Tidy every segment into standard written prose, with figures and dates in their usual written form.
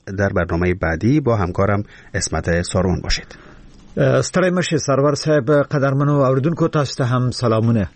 در برنامه بعدی با همکارم اسمت سارون باشید. ستړی مشه سرور صاحب، قدرمنو اوریدونکو تاسو ته هم سلامونه.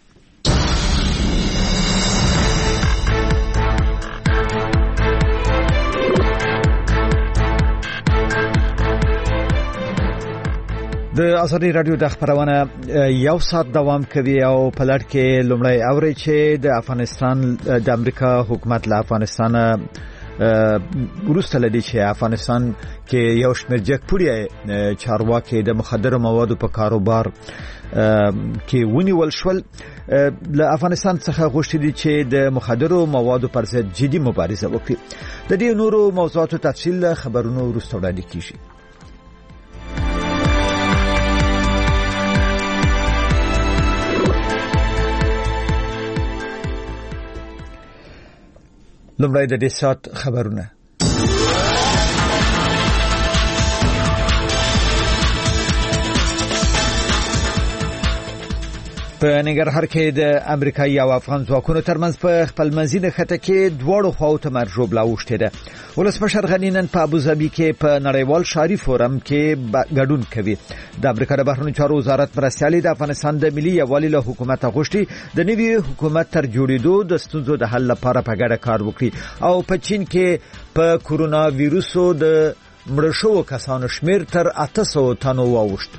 د ازادي رادیو د خبرونه یو ساعت دوام کوي او په لړ کې لومړی اوري چې د افغانستان د امریکا حکومت له افغانستان وروسته لدی چې افغانستان کې یو شمېر جګپوړي چارواکي د مخدر موادو په کاروبار کې ونیول شول. له افغانستان څخه غوښتي دي چې د مخدر موادو پر ضد جدي مبارزه وکړي. د دې نورو موضوعاتو تفصیل خبرونو وروسته وړاندې کیږي. لومړی د دې سات خبرونه. په ننګرهار کې د امریکایي او افغان ځواکونو ترمنځ په خپلمنځي نښته کې دواړو خواو ته مرجوبله اوښتې ده. ولسمشر غني نن په ابوظبي کې په نړیوال ښاري فورم کې ګډون کوي. د امریکا د بهرنیو چارو وزارت مرستیالي د افغانستان د ملي یووالي له حکومت غوښتي د نوي حکومت تر جوړېدو د ستونزو د حل لپاره په ګډه کار وکړي. او په چین کې په کورونا ویروسو د مړ شوو کسانو شمیر تر 800 تنو واوښت.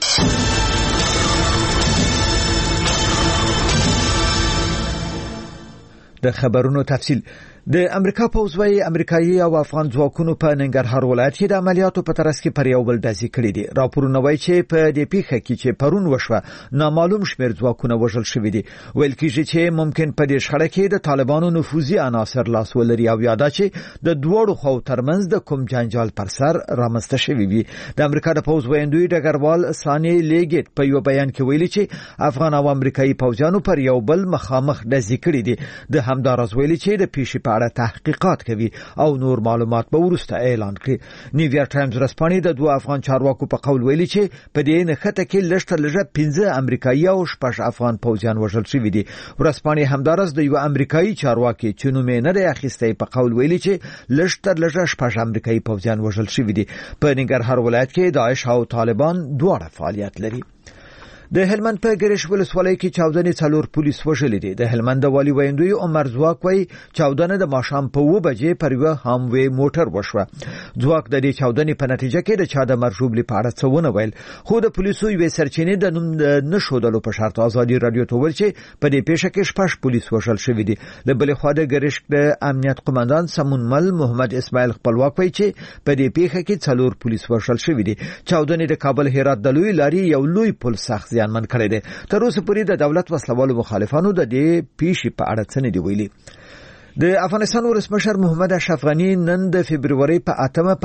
د خبرونو تفصیل. د امریکا پوځ وايي امریکایي او افغان ځواکونو په ننګرهار ولایت کې د عملیاتو په ترڅ کې پر یو بل ډزې کړې دي. راپورونه وايي چې په دې پیښه کې چې پرون وشوه نامعلوم شمېر ځواکونه وژل شوي دي. ویل کېږي چې ممکن په دې شخړه کې د طالبانو نفوذي عناصر لاس ولري او یاده چې د دوړو خواو ترمنځ د کوم جنجال پر سر رامنځته شوی وي. د امریکا د پوځ ویاندوی ډګروال سانی لیګټ په یو بیان کې ویلي چې افغان او امریکایي پوځیانو پر یو بل مخامخ ډزې کړې دي. د همداراز ویلي چې د پیښې په اړه تحقیقات کوي او نور معلومات به وروسته اعلان کړي. نیویارک ټایمز ورځپاڼې د دوه افغان چارواکو په قول ویلي چې په دې نښته کې لږ 15 امریکایي او 6 افغان پوځیان وژل شوي دي. ورځپاڼې همداراز د یو امریکایي چارواکي چې نوم یې نه دی اخیستی په قول ویلي چې لږ 6 امریکایي پوځیان وژل شوي دي. په ننګرهار ولایت کې داعش او طالبان دواړه فعالیت لري. د هلمند په ګریش ولسوالۍ کې چاودنې 4 پولیس وژلي دي. د هلمند والي ویندوی عمر ځواک وایي چاودنه د ماښام په 2 بجې پر یو هاموي موټر وشوه. ځواک د دې چاودنې په نتیجه کې د چا د مرجوبلي په اړه څه ونه ویل، خو د پولیسو یوې سرچینې د نوم نشودلو په شرط ازادي رادیو ته ویل چې په دې پیښه کې 6 پولیس وژل شوي دي. له بلې خوا د ګریش د امنیت قومندان سمونمل محمد اسماعیل خپلواک وایي چې په دې پیښه کې 4 پولیس وژل شوي دي. چاودنې د کابل هرات د لوی لارې یو لوی پل سخت من کړی دی. تر اوسه پورې د دولت وسلوالو مخالفانو د دې پیښې په اړه څه نه دی ویلي. د افغانستان ولسمشر محمد اشرف غني نن د فبرवरी په 8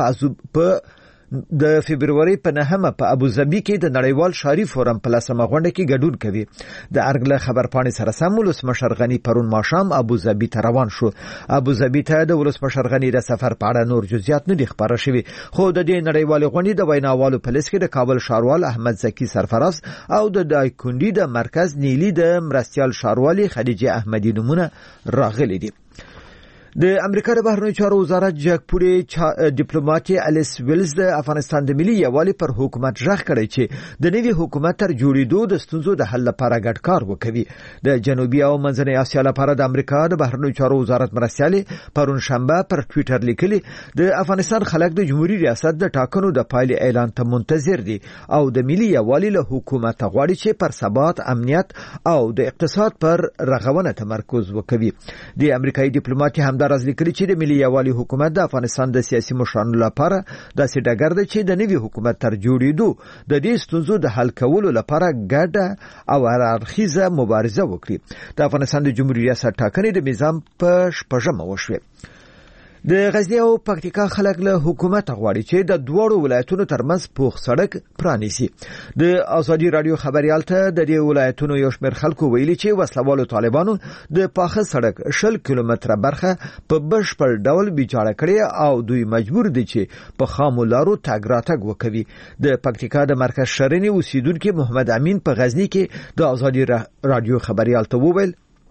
په 9 په ابوظبي کې د نړیوال ښاري فورم په 10مه غونډه کې ګډون کوي. د ارګله خبرپاڼې سره سم ولسمشر غني پرون ماښام ابوظبي ته روان شو. ابوظبي ته د ولسمشر غني د سفر په اړه نور جزئیات نه دي خبره شوي، خو د دې نړیوال غونډې د ویناوالو په لیست کې د کابل ښاروال احمد زکی سرفراز او د دایکندي د مرکز نیلی د مرستیال ښاروالي خدیجه احمدی نمونه راغلي دي. د امریکا د بهرنیو چارو وزارت جګپوړي ډیپلوماټ الیس ویلز د افغانستان د ملي یووالي پر حکومت ژغ کړی چې د نوي حکومت تر جوړېدو د ستونزو د حل لپاره ګډ کار وکوي. د جنوبي او منځنۍ اسیا لپاره د امریکا د بهرنیو چارو وزارت مرستیالي پرون شنبه پر ټوئیټر لیکلي د افغانستان خلک د جمهوریت ریاست د ټاکنو د پایلې اعلان ته منتظر دي او د ملي یووالي له حکومت غواړي چې پر ثبات، امنیت او د اقتصاد پر رغونه تمرکز وکوي. د امریکایي ډیپلوماټ همداراز لیکلي چې د ملي یووالي حکومت د افغانستان د سیاسي مشرانو لپاره داسې ډګر دی چې د نوي حکومت تر جوړېدو د دې ستونزو د حل کولو لپاره ګډه او هررخیزه مبارزه وکړي. د افغانستان د جمهوریت ریاست ټاکنې د نظام په 6مه وشوه. د غزنی او پکتیکا خلک له حکومت غواړي چې د دوړو ولایتونو ترمنځ پوخ سړک پرانیسي. د ازادي رادیو خبريال ته د دې ولایتونو یو شمېر خلکو ویلي چې وسلوالو طالبانو د پاخه سړک 60 کیلومتره برخه په بشپړ ډول بیچاره کړي او دوی مجبور دي چې په خامو لارو تګ راتګ وکوي. د پکتیکا د مرکز شرنی اوسیدونکو محمد امین په غزنی کې د ازادي رادیو خبريال ته وویل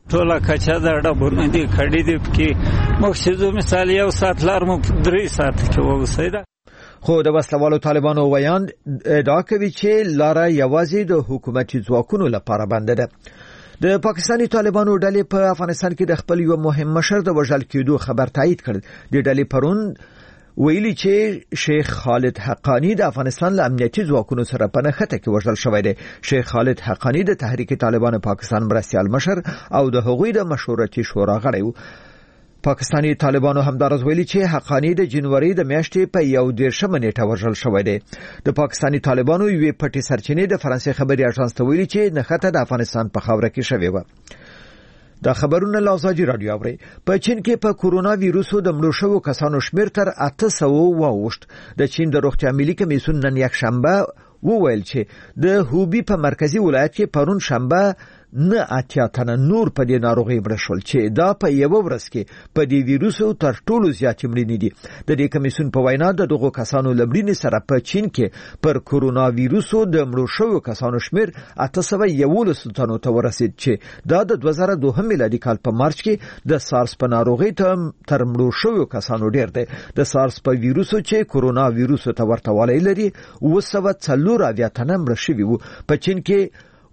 ټوله کچا د ډبونه دي کړي دي کې مقصدو مثال یو ساعت لار مو 3 ساعت کې ووسیده. خو د وسلوالو طالبانو ویان ادعا کوي چې لاره یوازې د حکومتي ځواکونو لپاره بنده ده. د پاکستاني طالبانو ډلې په افغانستان کې د خپل یو مهم مشر د وژل کېدو خبر تایید کړ. د ډلې پرون ویلي چې شیخ خالد حقانی د افغانستان له امنیتي ځواکونو سره په نښته کې وژل شوی دی. شیخ خالد حقانی د تحریک طالبان پاکستان مرستیال مشر او د هغوی د مشورتي شورا غړی و. پاکستاني طالبانو همدارس ویلي چې حقانی د جنوري د میاشتې په 11 نیټه وژل شوی دی. د پاکستاني طالبانو یوې پټې سرچینې د فرانسې خبري اژانس ته ویلي چې نښته د افغانستان په خاوره کې شوې و. دا خبرونه له ازادي رادیو اوري. په چین کې په کورونا ویروسو د مړو شوو کسانو شمېر تر 800 واوښت. د چین د روغتیا ملي کمیسیون نن یک شنبه وویل چې د هوبي په مرکزی ولایت کې پرون شنبه نه 80 تنه نور په دې ناروغي مړ شول چې دا په یو ورځ کې په دې ویروسو تر ټولو زیات مړینې دي. د دې کمیسیون په وینا د دغو کسانو لمړینې سره په چین کې پر کورونا ویروسو د مړو شوو کسانو شمیر 811 تنو ته ورسید چې دا د 2002 میلادي کال په مارچ کې د سارس په ناروغي تر مړو شوو کسانو ډیر دی. د سارس په ویروسو چې کورونا ویروسو ته ورته والی لري 240 تنه مړ شوي وو. په چین کې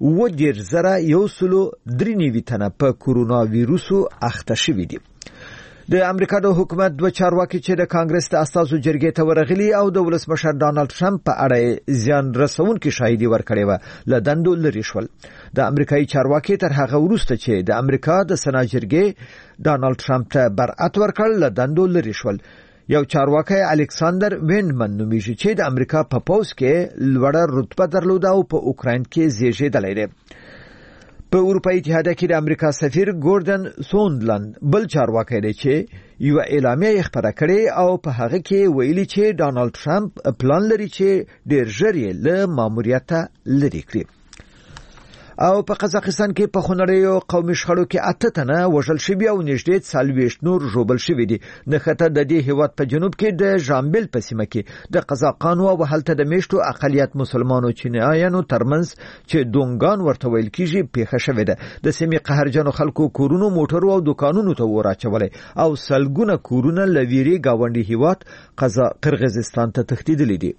1,193 تنه په کورونا ویروسو اخته شوي دي. د امریکا د حکومت دوه چارواکي چې د کانګرس د استازو جرګې ته ورغلي او د ولسمشر ډانلډ ټرمپ په اړه زیان رسونکي شاهدي ورکړې و له دندو لري شول. د امریکایي چارواکي تر هغه وروسته چې د امریکا د سنا جرګې ډانلډ ټرمپ ته برعت ورکړ له دندو لري شول. یو چارواکي الکساندر وینډمن نومیږي چې د امریکا په پوز کې لوړه رتبه درلوده او په اوکراین کې زیږیدلی دی. په اروپایي اتحاد کې د امریکا سفیر ګوردن سوندلند بل چارواکي دی چې یو اعلامیه خبره کړې او په هغه کې ویلي چې ډانلډ ټرمپ پلان لري چې ډېر ژر یې له ماموریت لرې کړي. او په قزاقستان کې په خونړیو قومي شخړو کې 8 تنه وژل شوي او نږدې 40 نور ژوبل شوي دي. نښته د دې هیواد په جنوب کې د ژامبل په سیمه کې د قزاقانو او هلته د میشتو اقلیت مسلمانانو چینایانو ترمنځ چې دونګان ورته ویل کیږي پیښه شوې ده. د سیمې قهرجنو خلکو کورونو موټرو او دکانونو ته وراچولې او سلګونه کورونه لویری گاونډي هیواد قرغیزستان ته تښتیدلي دي.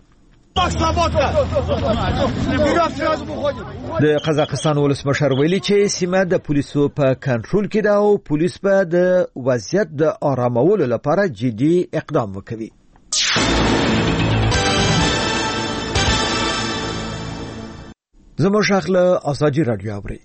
د قزاقستان ولسمشر ویلي چې سیمه د پولیسو په کنټرول کې ده او پولیس به د وضعیت د آرامولو لپاره جدي اقدام وکړي. زموږ شاخله ازادي رادیو اوري.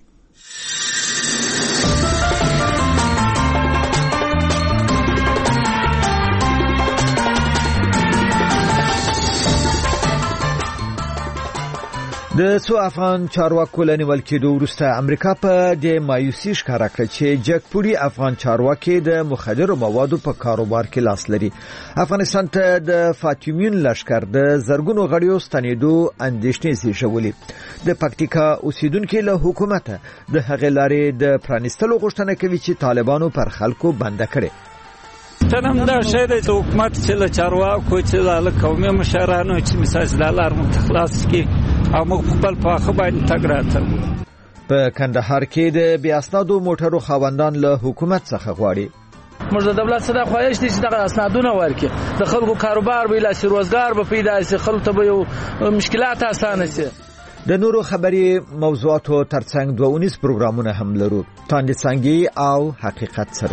د څو افغان چارواکو لنیول کېدو وروسته امریکا په د مایوسي ښکاره کړه چې جګپوري افغان چارواکي د مخدرو موادو په کاروبار کې لاس لري. افغانستان ته د فاطمیون لشکر د زرګونو غړیو ستنېدو اندېښنې زیږولې. د پکتیکا اوسیدونکو له حکومت د هغې لارې د پرانیستلو غوښتنه کوي چې طالبانو پر خلکو بنده کړي. تنم دا شی د حکومت چې له چارواکو چې له قومي مشرانو چې مثال د لار متخلاص کی او مقبل په خبرې تګ راته. په کندهار کې د بیا اسنادو موټرو خاوندان له حکومت څخه غواړي موږ د دولت سره خواهش دي چې د اسنادونه ورکړي، د خلکو کاروبار به لا روزګار به پیدا شي، خلکو ته به یو مشکلات اسانه شي. د نورو خبري موضوعاتو ترڅنګ 2 پروګرامونه هم لرو. تاندې څنګه او حقیقت سره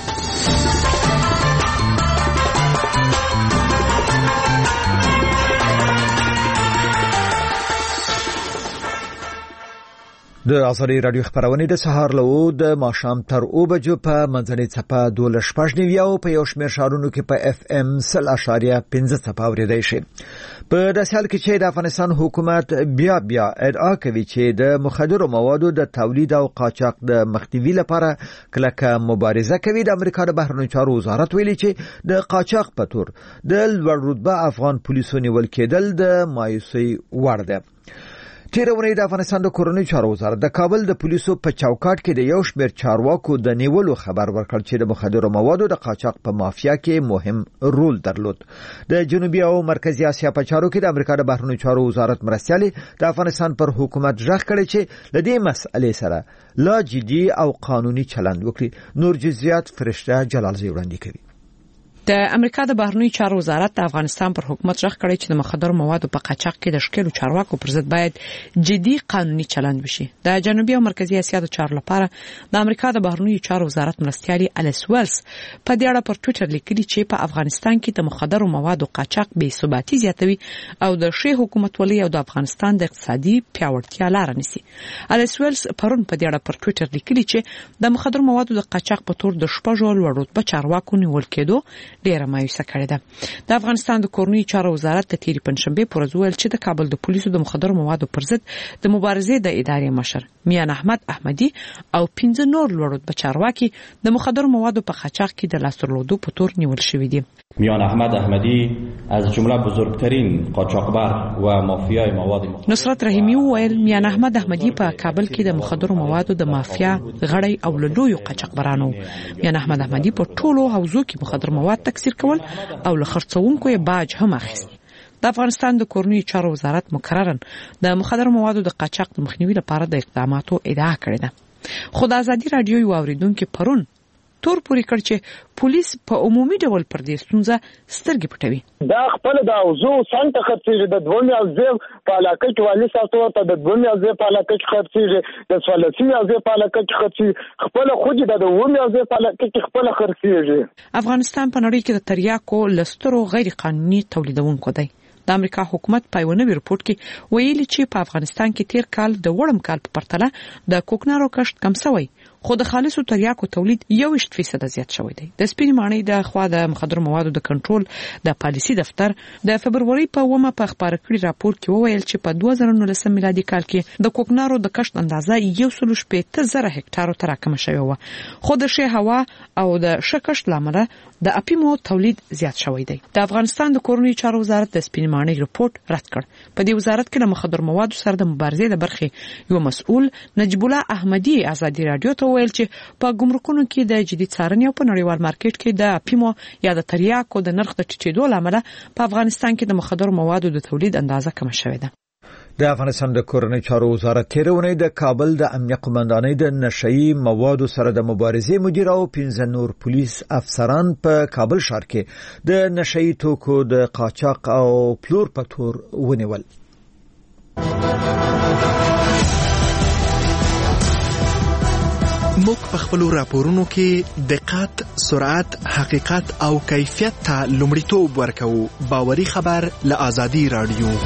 د ازادي رادیو خبرونه د سهار له د ماښام تر 2 بجو په منځنۍ څپه 12.9 او په یو شمېر شهرونو کې په اف ام 0.5 څپه اوریدای شي. په داسې حال کې چې د افغانستان حکومت بیا ادعا کوي چې د مخدرو موادو د تولید او قاچاق د مخنیوي لپاره کلکه مبارزه کوي. د امریکا د بهرنیو چارو وزارت ویلي چې د قاچاق په تور د لوړ رتبه افغان پولیسو نیول کېدل د مایوسۍ وړ ده. تیرونی د افغانستان د کورنۍ چارو وزارت د کابل د پولیسو په چوکاټ کې د یو شمېر چارواکو د نیولو خبر ورکړ چې د مخدرو موادو د قاچاق په مافیا کې مهم رول درلود. د جنوبي او مرکزی اسیا په چارو کې د امریکا د بهرنیو چارو وزارت مرستیالي د افغانستان پر حکومت ژغ کړی چې لدې مسئلې سره لا جدي او قانوني چلند وکړي. نور جزئیات فرشته جلالزی وړاندې کوي. د امریکا د بهرنیو چارو وزارت د افغانستان پر حکومت ژغ کړی چې د مخدرو موادو په قاچاق کې د ښکېلو چارواکو پر ضد باید جدي قانوني چلند وشي. د جنوبي او مرکزی اسیا د چارو لپاره د امریکا د بهرنیو چارو وزارت مرستیالي الیس ویلز په دې اړه پر ټوئیټر لیکلي چې په افغانستان کې د مخدرو موادو قاچاق بې ثباتي زیاتوي او د ښې حکومتولۍ او د افغانستان د اقتصادي پیاوړتیا لار نیسي. الیس ویلز پرون په دې اړه پر ټوئیټر لیکلي چې د مخدرو موادو د قاچاق په تور د شپږو لوړ رتبه چارواکو نیول کېدو ډیره مایوسه کړې ده. د افغانستان د کورنیو چارو وزارت د تیری پنځشنبه پر ورځ ویل چې د کابل د پولیسو د مخدرو موادو پر ضد د مبارزې د ادارې مشر میان احمد احمدي او 15 نور لوړ رتبه چارواکي د مخدرو موادو په قاچاق کې د لاس درلودو په تور نیول شوی دي. میان احمد احمدی از جمله بزرگترین قاچاقبر و مافیای مواد نصرت رحیمی ویل میان احمد احمدی په کابل کې د مخدرو موادو د مافیا غړی او لویو قاچاقبرانو. میان احمد احمدی په ټولو حوزو کې مخدر مواد تکثیر کول او له خرڅونکو یې باج هم اخیست. د افغانستان د کورنیو چارو وزارت مکررن د مخدر موادو د قاچاق د مخنیوي لپاره د اقداماتو ادعا کړې ده. خو د ازادي رادیو یو اوریدونکو پرون تور پوری کړ چې پولیس په عمومي ډول پر دې ستونزه سترګې پټوي. دا خپل د اوزو سنت خرڅېږي د دوه میاشتې په علاقه کې والی ساتو ته د دوه میاشتې په علاقه کې خرڅېږي د څوارلسمې میاشتې په علاقه کې خرڅېږي خپل خو د اووه میاشتې په علاقه کې خپل خرڅېږي. افغانستان په نړۍ کې د تریاکو لسترو غیر قانوني تولیدونکو دی. د امریکا حکومت په یو نوي رپورت کې ویلي چې په افغانستان کې تیر کال د وړم کال په پرتله د کوکنارو کښت کم شوی خو د خالصو تریاکو تولید 21% زیات شوی دی. د سپین ماڼۍ د خوا د مخدر موادو د کنټرول د پالیسي دفتر د فبرवरी په 1 په خبر کړی راپور کې وویل چې په 2019 میلادي کال کې د کوکنارو د کښت اندازه 1.8 هکټارو ته راکمه شوې و. خو د ښه هوا او د ښه کښت لامل د اپیمو تولید زیات شوی دی. د افغانستان د کورنیو چارو وزارت د سپین ماڼۍ رپورت رد کړ. په دې وزارت کې د مخدر موادو سره د مبارزې د برخې یو مسؤل نجیب الله احمدي ازادي رادیو ته ویل چې په ګمرکونو کې د جدي څارنې او په نړیوال مارکیټ کې د اپیمو یا د تریاکو د نرخ د ټیټېدو لامل په افغانستان کې د مخدر موادو د تولید اندازه کم شوې ده. د افغانستان د کورنۍ چارو وزارت تیرونی د کابل د امنیه قومندانۍ د نشئی موادو سره د مبارزې مدیر او 15 نور پولیس افسران په کابل ښار کې د نشئی توکو د قاچاق او پلور په تور ونیول. موږ په خپل راپورونو کې دقت، سرعت، حقیقت او کیفیت ته لومړیتوب ورکوو. باوري خبر له آزادي رادیو.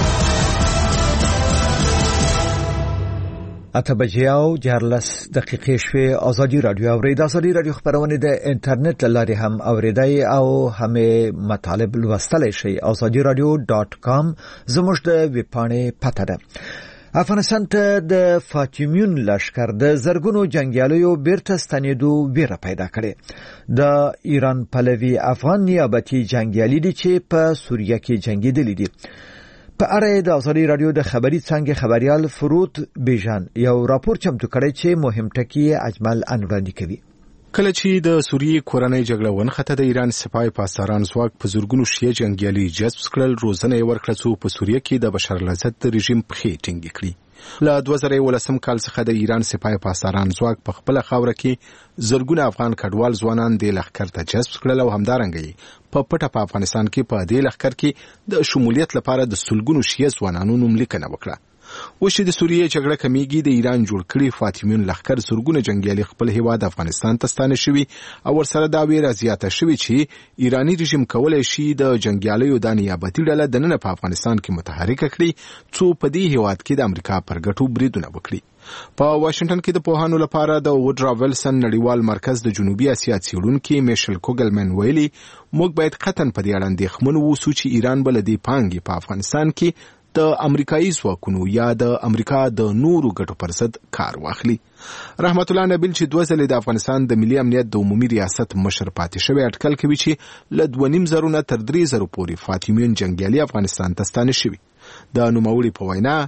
اته بجې او 14 دقیقې شوې. آزادي رادیو اورید. آزادي رادیو خبرونه د انټرنیټ لارې هم اوریدای او هم مطالب لوستلای شئ. azadiaradio.com زموږ د ویب پاڼې پته ده. افغانستان ته د فاطمیون لشکر د زرګونو جنگیالیو بیرته ستنېدو ویره پیدا کړې. د ایران پلوي افغان نیابتي جنگیالي دي چې په سوریه کې جنگیدلي دي. په اړه د آزادي رادیو د خبري څنګه خبريال فروت بیژن یو راپور چمتو کړی چې مهم ټکي اجمل انوراندي کوي. کله چې د سوریې کورنۍ جګړه ونښته د ایران سپاه پاسداران ځواک په زورګونو شیعه جنگیالي جذب کړل. روزنه یې ورکړه چې په سوریه کې د بشار الاسد رژیم پخې ټینګې کړي. له 2018 کال څخه د ایران سپاه پاسداران ځواک په خپل خاوره کې زرګونه افغان کډوال ځوانان د لښکر ته جذب کړل او همدارنګه په پټه په افغانستان کې په دې لښکر کې د شمولیت لپاره د سلګونو شیعه ځوانانو نوملیکنه وکړه. وشي د سوریې جګړه کمیږي د ایران جوړ کړي فاطمیون لښکر زرګونه جنگیالي خپل هیواد افغانستان ته ستانه شوي او ورسره دا ویره زیاته شوي چې ایرانی رژیم کولای شي د جنگیالیو د نیابتي ډله د نن په افغانستان کې متحرک کړي څو په دې هیواد کې د امریکا پر ګټو بریدونه وکړي. په واشنگټن کې د پوهانو لپاره د وډرا ویلسن نړیوال مرکز د جنوبي اسیا څېړونکي میشل کوګلمن ویلي موږ باید قطعاً په دې اړه اندېښمن اوسو چې ایران به له دې پانګې په افغانستان کې د امریکایي ځواکونو یا د امریکا د نورو ګټو پر ضد کار واخلي. رحمت الله نبیل چې 2 ځلې د افغانستان د ملي امنیت د عمومي ریاست مشر پاتې شوی اټکل کوي چې له 2.5 نه تر 3 زره پورې فاطمیون جنگیالي افغانستان ته ستانه شوي. د نوموړي په وینا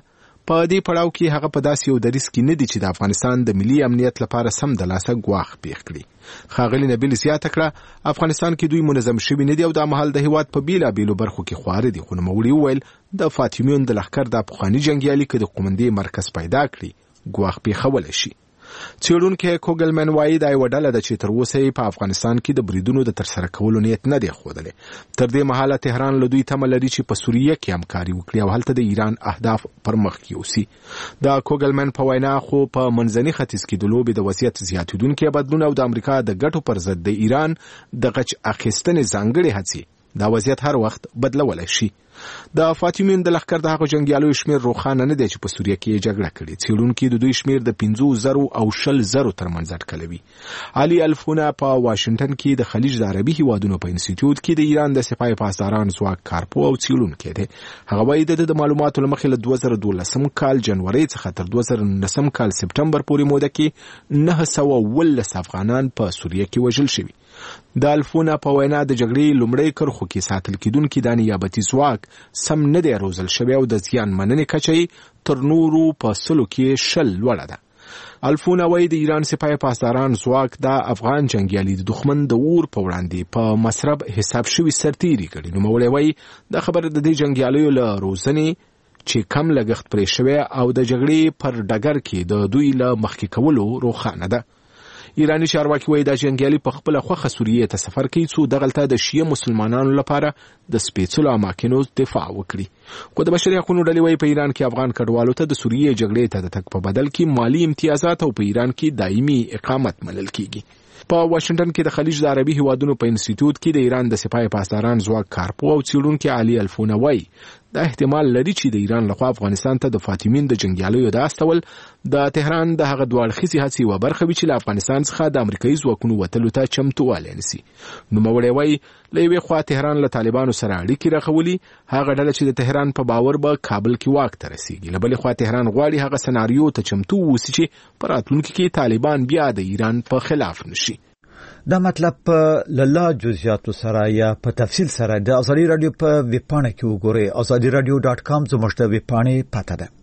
په دې پړاو کې هغه په داسې یو دریځ کې نه دی چې د افغانستان د ملي امنیت لپاره سم د لاسه ګواښ پیښ کړي. ښاغلي نبیل زیاته کړه افغانستان کې دوی منظم شوي نه دي او د مهال د هیواد په بیلابیلو برخو کې خواره دي. خو نوموړي وویل د فاطمیون د لښکر د پخواني جنګیالي که د قومندې مرکز پیدا کړي ګواښ پیښولی شي. څېړونکی کوګلمن وایي دا یوه ډله ده چې تر اوسه یې په افغانستان کې د بریدونو د ترسره کولو نیت نه دی ښودلی. تر دې مهاله تهران له دوی تمه لري چې په سوریه کې همکاري وکړي او هلته د ایران اهداف پر مخ یوسي. د کوګلمن په وینا خو په منځني ختیځ کې د لوبې د وضعیت زیاتېدونکی بدلون او د امریکا د ګټو پر ضد د ایران د غچ اخیستنې ځانګړې هڅې دا وضعیت هر وخت بدلولی شي. د فاطمیون د لښکر د هغو جنګیالیو شمېر روښانه نه دی چې په سوریه کې یې جګړه کړې. څېړونکي د دوی شمېر د 50,000 او 20,000 ترمنځ اټکلوي. علي الفونه په واشنګټن کې د خلیج د عربي هیوادونو په انسټیټیوټ کې د ایران د سپاه پاسداران ځواک کارپو او څېړونکی دی. هغه وایي د معلوماتو له مخې له 2012 کال جنورۍ څخه تر 2019 کال سپټمبر پورې موده کې 919 افغانان په سوریه کې وژل شوي. د الفونه په وینا د جګړې لومړۍ کرښو کې ساتل کېدونکي دا نیابتي ځواک سم نه دی روزل شوی او د زیان مننې کچه تر نورو په 100 کې 100 لوړه ده. الفونه وایي د ایران سپاه پاسداران ځواک د افغان جنګیالي د دښمن د اور په وړاندې په مسرب حساب شوي سرتیري کړي. نوموړی وایي دا خبره د دې جنګیالیو له روزنې چې کم لګښت پرې شوی او د جګړې پر ډګر کې د دوی له مخکې کولو روښانه ده. ایرانی چارواکي وایي دا جنګیالي په خپله خوښه سوریې ته سفر کوي څو دغلته د شیعه مسلمانانو لپاره د سپېڅلو اماکنو دفاع وکړي. خو د بشري حقونو ډلې وایي په ایران کې افغان کډوالو ته د سوریې جګړې ته د تګ په بدل کې مالی امتیازات او په ایران کې دایمي اقامت منل کیږي. په واشنګټن کې د خلیج د عربي هیوادونو په انسټیټیوټ کې د ایران د سپاه پاسداران ځواک کارپو او څېړونکی علي الفونه وایي دا احتمال لري چې د ایران لخوا افغانستان ته د فاطمین د جنګیالیو د استول د تهران د هغه دوه اړخیزې هڅې یوه برخه وي چې له افغانستان څخه د امریکایي ځواکونو وتلو ته چمتووالی نیسي. نوموړی وایي له یوې خوا تهران له طالبانو سره اړیکې راښولي، هغه ډله چې د تهران په باور به کابل کې واک ته رسیږي. له بلې خوا تهران غواړي هغه سناریو ته چمتو واوسي چې په راتلونکي کې طالبان بیا د ایران په خلاف نشي. دا مطلب په لاله جزئیاتو سره یا په تفصیل سره د ازادي رادیو په ویبپاڼه کې وګورئ. azadiradio.com زموږ د ویبپاڼې پته ده.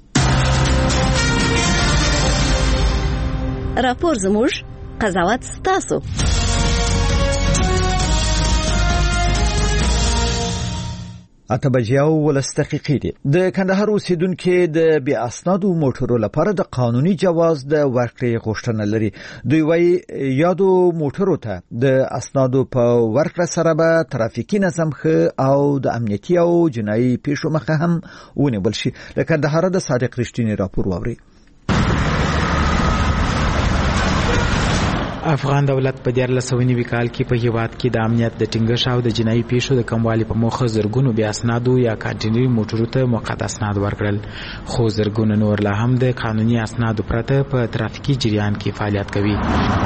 راپور زموږ، قضاوت ستاسو. اته بجې او 10 دقیقې دي. د کندهار اوسیدونکو د بې اسنادو موټرو لپاره د قانوني جواز د ورکړې غوښتنه لري. دوی وايي یادو موټرو ته د اسنادو په ورکړه سره به ترافیکي نظم ښه او د امنیتي او جنایي پیښو مخه هم ونیول شي. د کندهار د صادق رښتینی راپور واوري. افغان دولت په 1490 کال کې په هیواد کې د امنیت د ټینګښت او د جنایي پیښو د کموالي په موخه زرګونو بې اسنادو یا کانټینري موټرو ته موقت اسناد ورکړل، خو زرګونه نور لا هم د قانوني اسنادو پرته په ترافیکي جریان کې فعالیت کوي.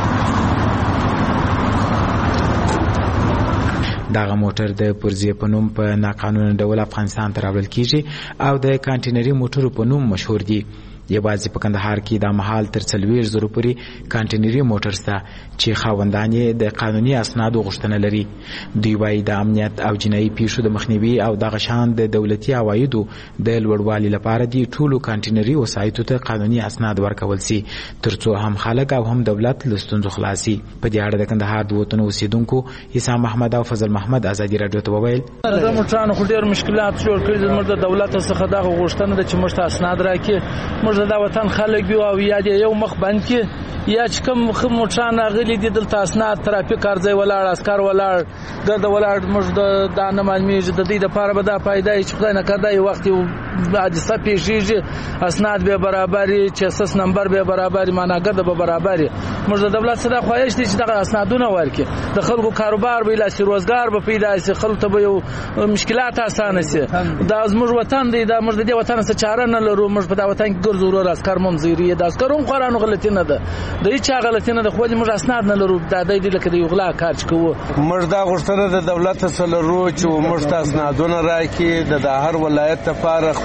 دغه موټر د پرزې په نوم په ناقانونه ډول افغانستان ته راوړل کیږي او د کانټینري موټرو په نوم مشهور دي. یوازې په کندهار کې د مهال تر 40,000 پورې کانټینري موټر شته چې خاوندان یې د قانوني اسنادو غوښتنه لري. دوی وايي د امنیت او جنایي پیښو د مخنیوي او دغه شان د دولتي عوایدو د لوړوالي لپاره دي ټولو کانټینري وسایطو ته قانوني اسناد ورکول شي ترڅو هم خلک او هم دولت له ستونزو خلاص شي. په دې اړه د کندهار د وطن اوسیدونکو حسام محمد او فضل محمد ازادي رادیو ته وویل د موټرانو خو ډېر مشکلات جوړ کړي. زموږ د دولت څخه دغه غوښتنه ده چې موږ ته اسناد راکړي. موږ د وطن خلک یو او یا دې یو مخ بند کې یا چې کوم موټران غلي دي دلته اسناد ترافیک ارځي ولاړ اسکار ولاړ ګرد ولاړ موږ د نه معلومیږي د دې لپاره به دا پیدا چې خدای نه کړی یو وخت حادثه پیښیږي اسناد به برابري چې اساس نمبر به برابري معناګر به برابري. موږ د دولت سره خواهش دي چې دغه اسنادونه ورکړي. د خلکو کاروبار به لاسي روزګار به پیدا شي، خلکو ته به یو مشکلات اسانه شي. دا زموږ وطن دی، دا موږ د دې وطن څخه چاره نه لرو. موږ په دا وطن کې ګرځو اسکار ممزيري د اسکرون قرانو غلطی نه ده، د هیڅ غلطی نه ده، خو موږ اسناد نه لرو. دا د دې لکه د یو غلا کار کوو. موږ دا غوښتنه د دولت سره لرو چې موږ ته اسنادونه راکړي د هر ولایت لپاره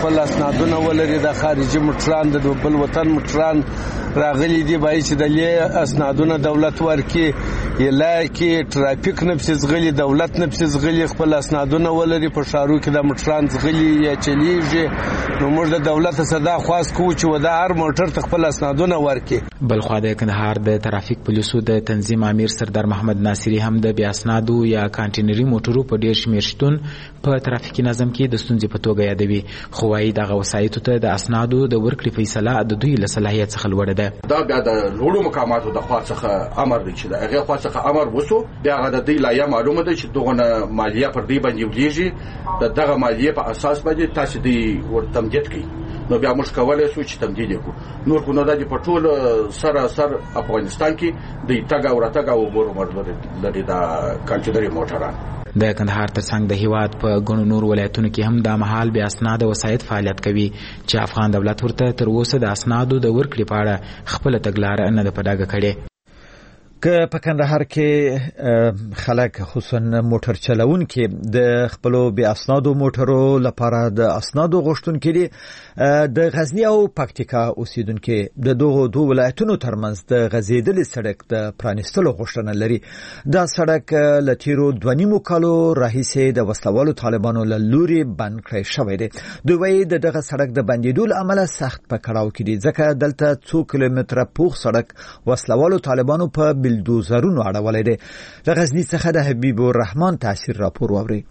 خپل اسنادونه ولري. د خارجي موټران د بل وطن موټران راغلي دي باید چې د لې اسنادونه دولت ورکي یلا کې ټرافیک نفس غلي دولت نفس غلي خپل اسنادونه ولري. په شارو کې د موټران غلي یا چلیږي نو موږ د دولت صدا خواست کوو چې ودا هر موټر خپل اسنادونه ورکي. بلخوا د کندهار د ترافیک پولیسو د تنظیم امیر سردار محمد ناصری هم د بیا اسنادو یا کانټینري موټرو په ډیر شمیر شتون په ترافیکي نظم کې د ستونزې په توګه یادوي. خو وايي دغه وسایطو ته د اسنادو د ورکړې فیصله د دوی له صلاحیت څخه لوړه ده. دا بیا د لوړو مقاماتو د خوا څخه امر دی چې د هغه خوا څخه امر وسو بیا د دې لایه معلومه ده چې دغه مالیه پر دې باندې ولېږي دغه مالیه په اساس باندې تاسو دې ورتمدید کړئ. نو بیا موږ کولای شو چې تمدید وکړو. نور کو نه د پټول سر افغانستان کې د تګ او راتګ او عمر لري د کانټینري موټران. د کندهار ترڅنګ د هیواد په ګڼو نور ولایتونو کې هم د مهال بیا اسناد وسایط فعالیت کوي چې افغان دولت ورته تر اوسه د اسنادو د ورکړې په اړه خپل تګلارې نه ده په ډاګه کړې. که په کندهار کې خلک خصوصا موټر چلونکي د خپل بیا اسنادو موټرو لپاره د اسنادو غوښتونکو دي د غزنی او پکتیکا اوسیدونکو د دوه ولایتونو ترمنځ د غزیدلې سړک د پرانیستلو غوښتنه لري. دا سړک لتیرو 2.5 کالو راهیسې د وسلوالو طالبانو له لوري بند کړی شوی دی. دوی دغه سړک د بندیدو عمله سخت په کړاو کې دي ځکه دلته 2 کیلومتره پوخ سړک وسلوالو طالبانو په بلدوزرونو اړولې دي. د غزنی څخه د حبیب الرحمن تاثیر راپور واوري.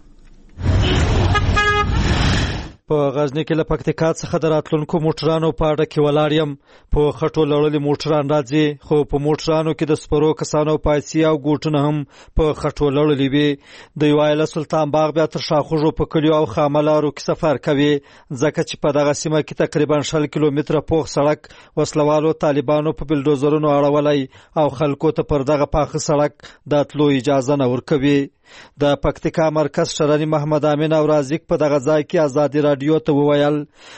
په غزنی کې له پکتیکا څخه د راتلونکو موټرانو په اړه کې ولاړ یم. په خټو لړلې موټران راځي خو په موټرانو کې د سپرو کسانو پایسي او ګوټونه هم په خټو لړلې وي. د وایله سلطان باغ بیا تر شاخوجو په کلیو او خاملارو کې سفر کوي ځکه چې په دغه سیمه کې تقریبا 6 کیلومتره پوخ سړک وسلوالو طالبانو په بلدوزرونو اړولای او خلکو ته پر دغه پاخه سړک د تلو اجازه نه ورکوي. د پکتیکا مرکز شرانی محمد امین او رازق په دغه ځای کې ازادي رادیو ته وویل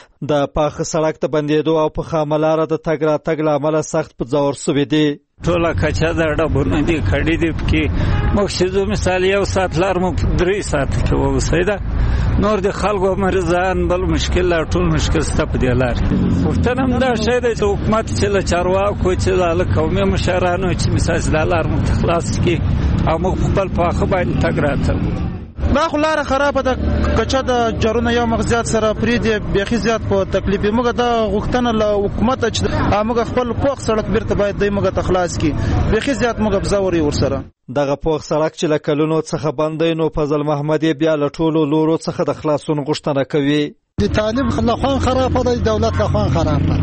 د پاخه سړک ته بندیدو او په خاملاره د تګ راتګ له امله سخت په ځور سوي دي. ټوله کچا د ډبونو دي کړي دي کې مقصدو مثال یو ساعت لار مو 3 ساعت کې ووسیده. نور د خلکو مرزان بل مشکل ټول مشکل ستپ دی لار. وختن هم دا شی د حکومت چې له چارواکو چې له قومي مشرانو چې مثال د لار متخلاص کی او موږ خپل په خبر باندې تګ راته دا خو لاره خرابه ده کچا د جرونه یو مغزیات سره پریدي بيخي زیات په تکلیف موږ د غوښتنه له حکومت چې موږ خپل پوخ سړک بیرته باید د موږ تخلاص کی بيخي زیات موږ بزوري ورسره. دغه پوخ سړک چې له کلونو څخه بندي نو فضل محمدي بیا له ټولو لورو څخه د خلاصون غوښتنه کوي. د طالب خلخوان خرابه ده دولت خلخوان خرابه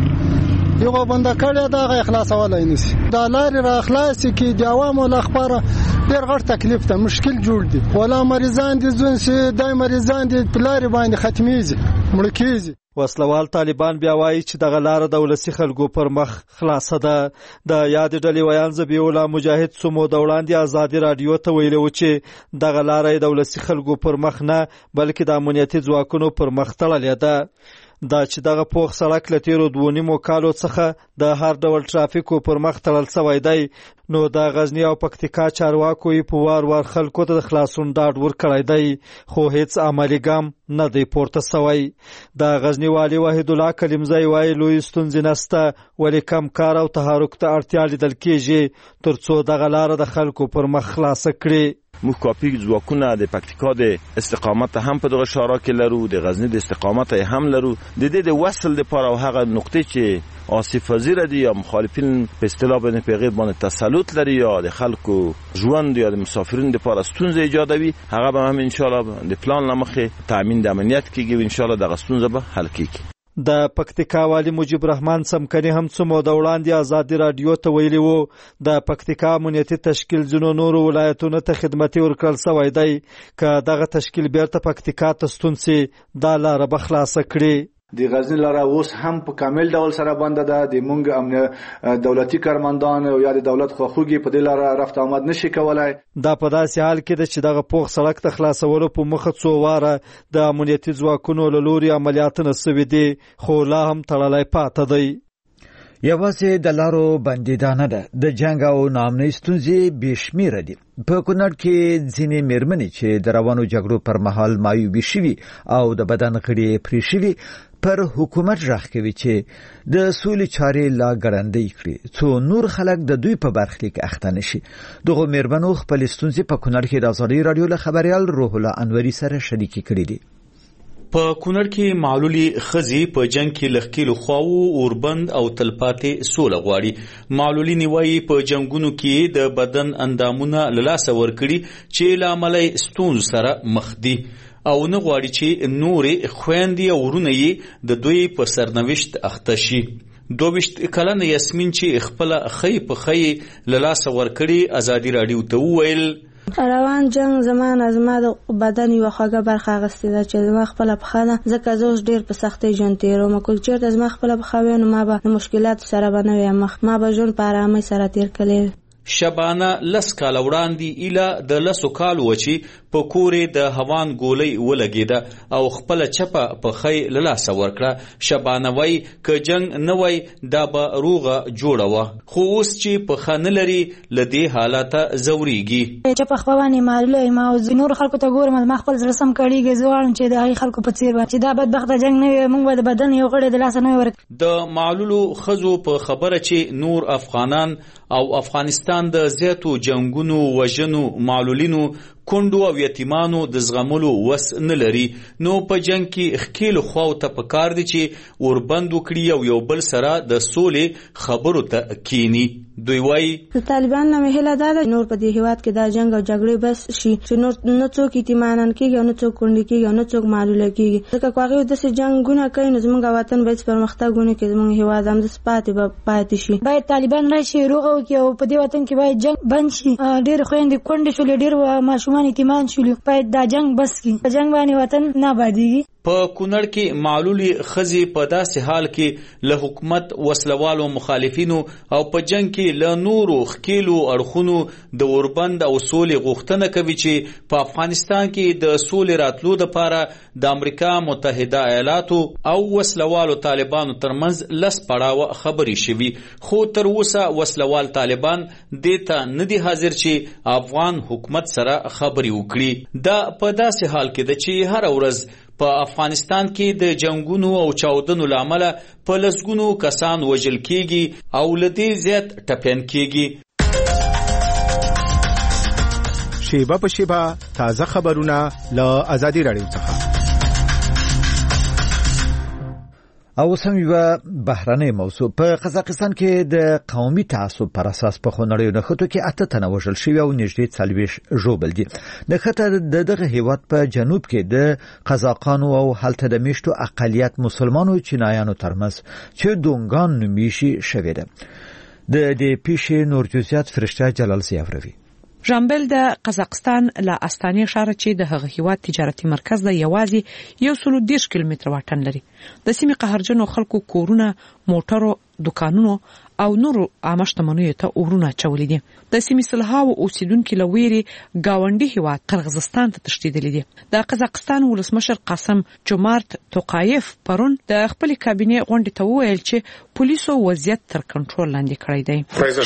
یو بند کړی دا اخلاصولای نشي. دا لارې را اخلاص کی د عوامو لخبره ډېر غټ تکلیف ته مشکل جوړ دي. ولا مریضان دي ځون شي دای مریضان دي پلار باندې ختميږي مړکیږي. وسلوال طالبان بیا وایي چې دغه لار د ولسی خلکو پر مخ خلاصه ده. د یاد ډلې ویان زبیولا مجاهد سمو د وړاندې ازادي رادیو ته ویلو چې دغه لار د ولسی خلکو پر مخ نه بلکې د امنیتي ځواکونو پر مخ تړلې ده. دا چې دغه پوخ سړک له تیرو 2.5 کالو څخه د هر ډول ترافیکو پر مخ تړل شوی دی نو د غزنی او پکتیکا چارواکو په وار خلکو ته د خلاصون ډاډ ورکړی دی خو هیڅ عملی ګام نه دی پورته شوی. د غزنی والی وحید الله کلیمزی وایي لوی ستونزې نشته ولې کم کار او تحرک ته اړتیا لیدل کیږي ترڅو دغه لار د خلکو پر مخ خلاص کړي. موږ کاپی ځواکونه د پکتیکا د استقامت هم په دغه شارع کې لرو د غزنی د استقامت هم لرو د دې د وصل لپاره او هغه نقطې چې آسیب پذیر دي یا مخالفین په اصطلاح باندې پیغیر باندې تسلط لري یا د خلکو ژوند یا د مسافرین لپاره ستونزې ایجادوي هغه به هم ان شاء الله د پلان لمخې تامین د امنیت کیږي ان شاء الله دغه ستونزه به حل کیږي. د پکتیکا والی مجيب رحمان سمکنی هم څومره د وړاندې ازادي رادیو ته ویلي وو د پکتیکا امنیتي تشکیل ځینو نورو ولایتونو ته خدمتي ورکړل شوی دی که دغه تشکیل بیرته پکتیکا ته ستون سي دا لاره به خلاصه کړي. د غزنی لاره اوس هم په کامل ډول سره بند ده. د مونږ امن دولتي کارمندان او یا د دولت خوږي په دې لاره رفت آمد نشي کولای. دا په داسې حال کې چې دغه پوخ سړک ته خلاصولو په مخه څو واره د امنیتي ځواکونو له لوري عملیاتونه شوي دي خو لا هم تړلی پاته دی. یوازې د لارو بندیدانه ده د جنگ او ناامنۍ ستونزې بېشمیره دي. په کونړ کې ځینې میرمنې چې د روانو جګړو پر مهال مایوبې شوي او د بدن غړي پرې شوي پر حکومت ژغ کوي چې د سولې چارې لا ګړندۍ کړي څو نور خلک د دوی په برخلیک اخته نشي. دغه مېرمنو خپل ستونزې په کونړ کې د ازادي رادیو له خبريال روح الله انوري سره شریکې کړې دي. په کونړ کې معلولي خزي په جنگ کې لخکېلو خواو اوربند او تلپاتې سوله غواړي. معلولي نیوي په جنگونو کې د بدن اندامونه لاسه ورکړي چې لاملای ستونزو سره مخ دي او نه غواړي چې نورې خويندې او ورونه یې د دوی په سرنوشت اخته شي. 22 کلنه یاسمین چې خپل خې په خې لاسه ورکړي ازادي رادیو ته وویل روان جنگ زمانه زما د بدن یو خوږه برخه غستې ده چې زما خپل پخه ده ځکه زه ډیر په سختۍ ژوند تیروم. کوم چیرته زما خپل پخه وي نو ما به مشکلات سره بنوي ما به ژوند په آرامۍ سره تیر کړی. شبانه لس کال وړاندې اله د لسو کال وچی په کورې د هوان ګولۍ ولګیده او خپل چپه په خې لاسه ورکړه. شبانه وای ک جنگ نه وای دا به روغه جوړه و خو اوس چې په خانه لري لدی حالته زوريږي. چې په خوانې معلومه ما او نور خلکو ته ګورم ما خپل رسم کړيږي ځوان چې د خلکو په څیر چې دا بدبخت جنگ نه موږ د بدن یو غړي د لاسه نه ورک. د معلولو خزو په خبره چې نور افغانان او افغانستان د زیاتو جنگونو وژنو معلولینو کندو او یتیمانو د زغملو وس نه لري نو په جنگ کې خکیل خو ته پکار دي چې اوربند وکړي او یو بل سره د سولې خبرو ته کینی. دوی وایي د طالبان نه مهله ده نور په دې هیواد کې د جنگ او جګړې بس شي چې نور نه څوک یتیمانان کېږي نه څوک کندي کېږي نه څوک معلول کېږي. ځکه کوغه د سې جنگونه کوي نو زموږ وطن به پرمختګونه کوي زموږ هیواد هم د پاتې شي. باید طالبان راشي روغه او په دې وطن کې باید جنگ بند شي. ډېر خويندې کندي شول ډېر ماشومان یتیمان شول باید دا جنگ بس کی په جنگ باندې وطن نه آبادیږي. په کونړ کې معلولي خزي په داسې حال کې له حکومت وسلوالو مخالفینو او په جنگ کې له نورو خکیلو اړخونو د اوربند او سولې غوښتنه کوي چې په افغانستان کې د سولې راتلو لپاره د امریکا متحده ایالاتو او وسلوالو طالبانو ترمنځ لس پړاوه خبرې شوي خو تر اوسه وسلوال طالبان دته نه دي حاضر چې افغان حکومت سره خبرې وکړي. دا په داسې حال کې ده چې هر ورځ په افغانستان کې د جنگونو او چاودنو لامل په لسګونو کسان وژل کیږي او لدی زیات ټپین کیږي. شیبه په شیبه تازه خبرونه له ازادي رادیو څخه. او سم یو بهرنۍ موضوع په قزاقستان کې د قومي تعصب پر اساس په خونړیو نښتو کې 8 تنه وژل شوي او نږدې 40 ژوبل دي. نښته دغه هیواد په جنوب کې د قزاقانو او هلته د میشتو اقلیت مسلمانو چینایانو ترمنځ چې دونګان نومیشي شوی ده. د دې پیښې نور جزئیات فرشته جلال زیاوروي. ژامبل د قزاقستان له استانې ښار چې د هغه هیواد تجارتي مرکز د یوازې 110 کیلومتره واټن لري. د سیمې قهرجنو خلکو کورونه، موټرو، دکانونو او نورو عامه شتمنیو ته اورونه چولې دي. د سیمې سلهاو اوسیدونکو لویري گاونډي هیواد قرغیزستان ته تښتیدلي دي. د قزاقستان ولسمشر قاسم جومارت توقایف پرون د خپل کابینې غونډې ته وویل چې پولیسو وضعیت تر کنټرول لاندې کړی دی.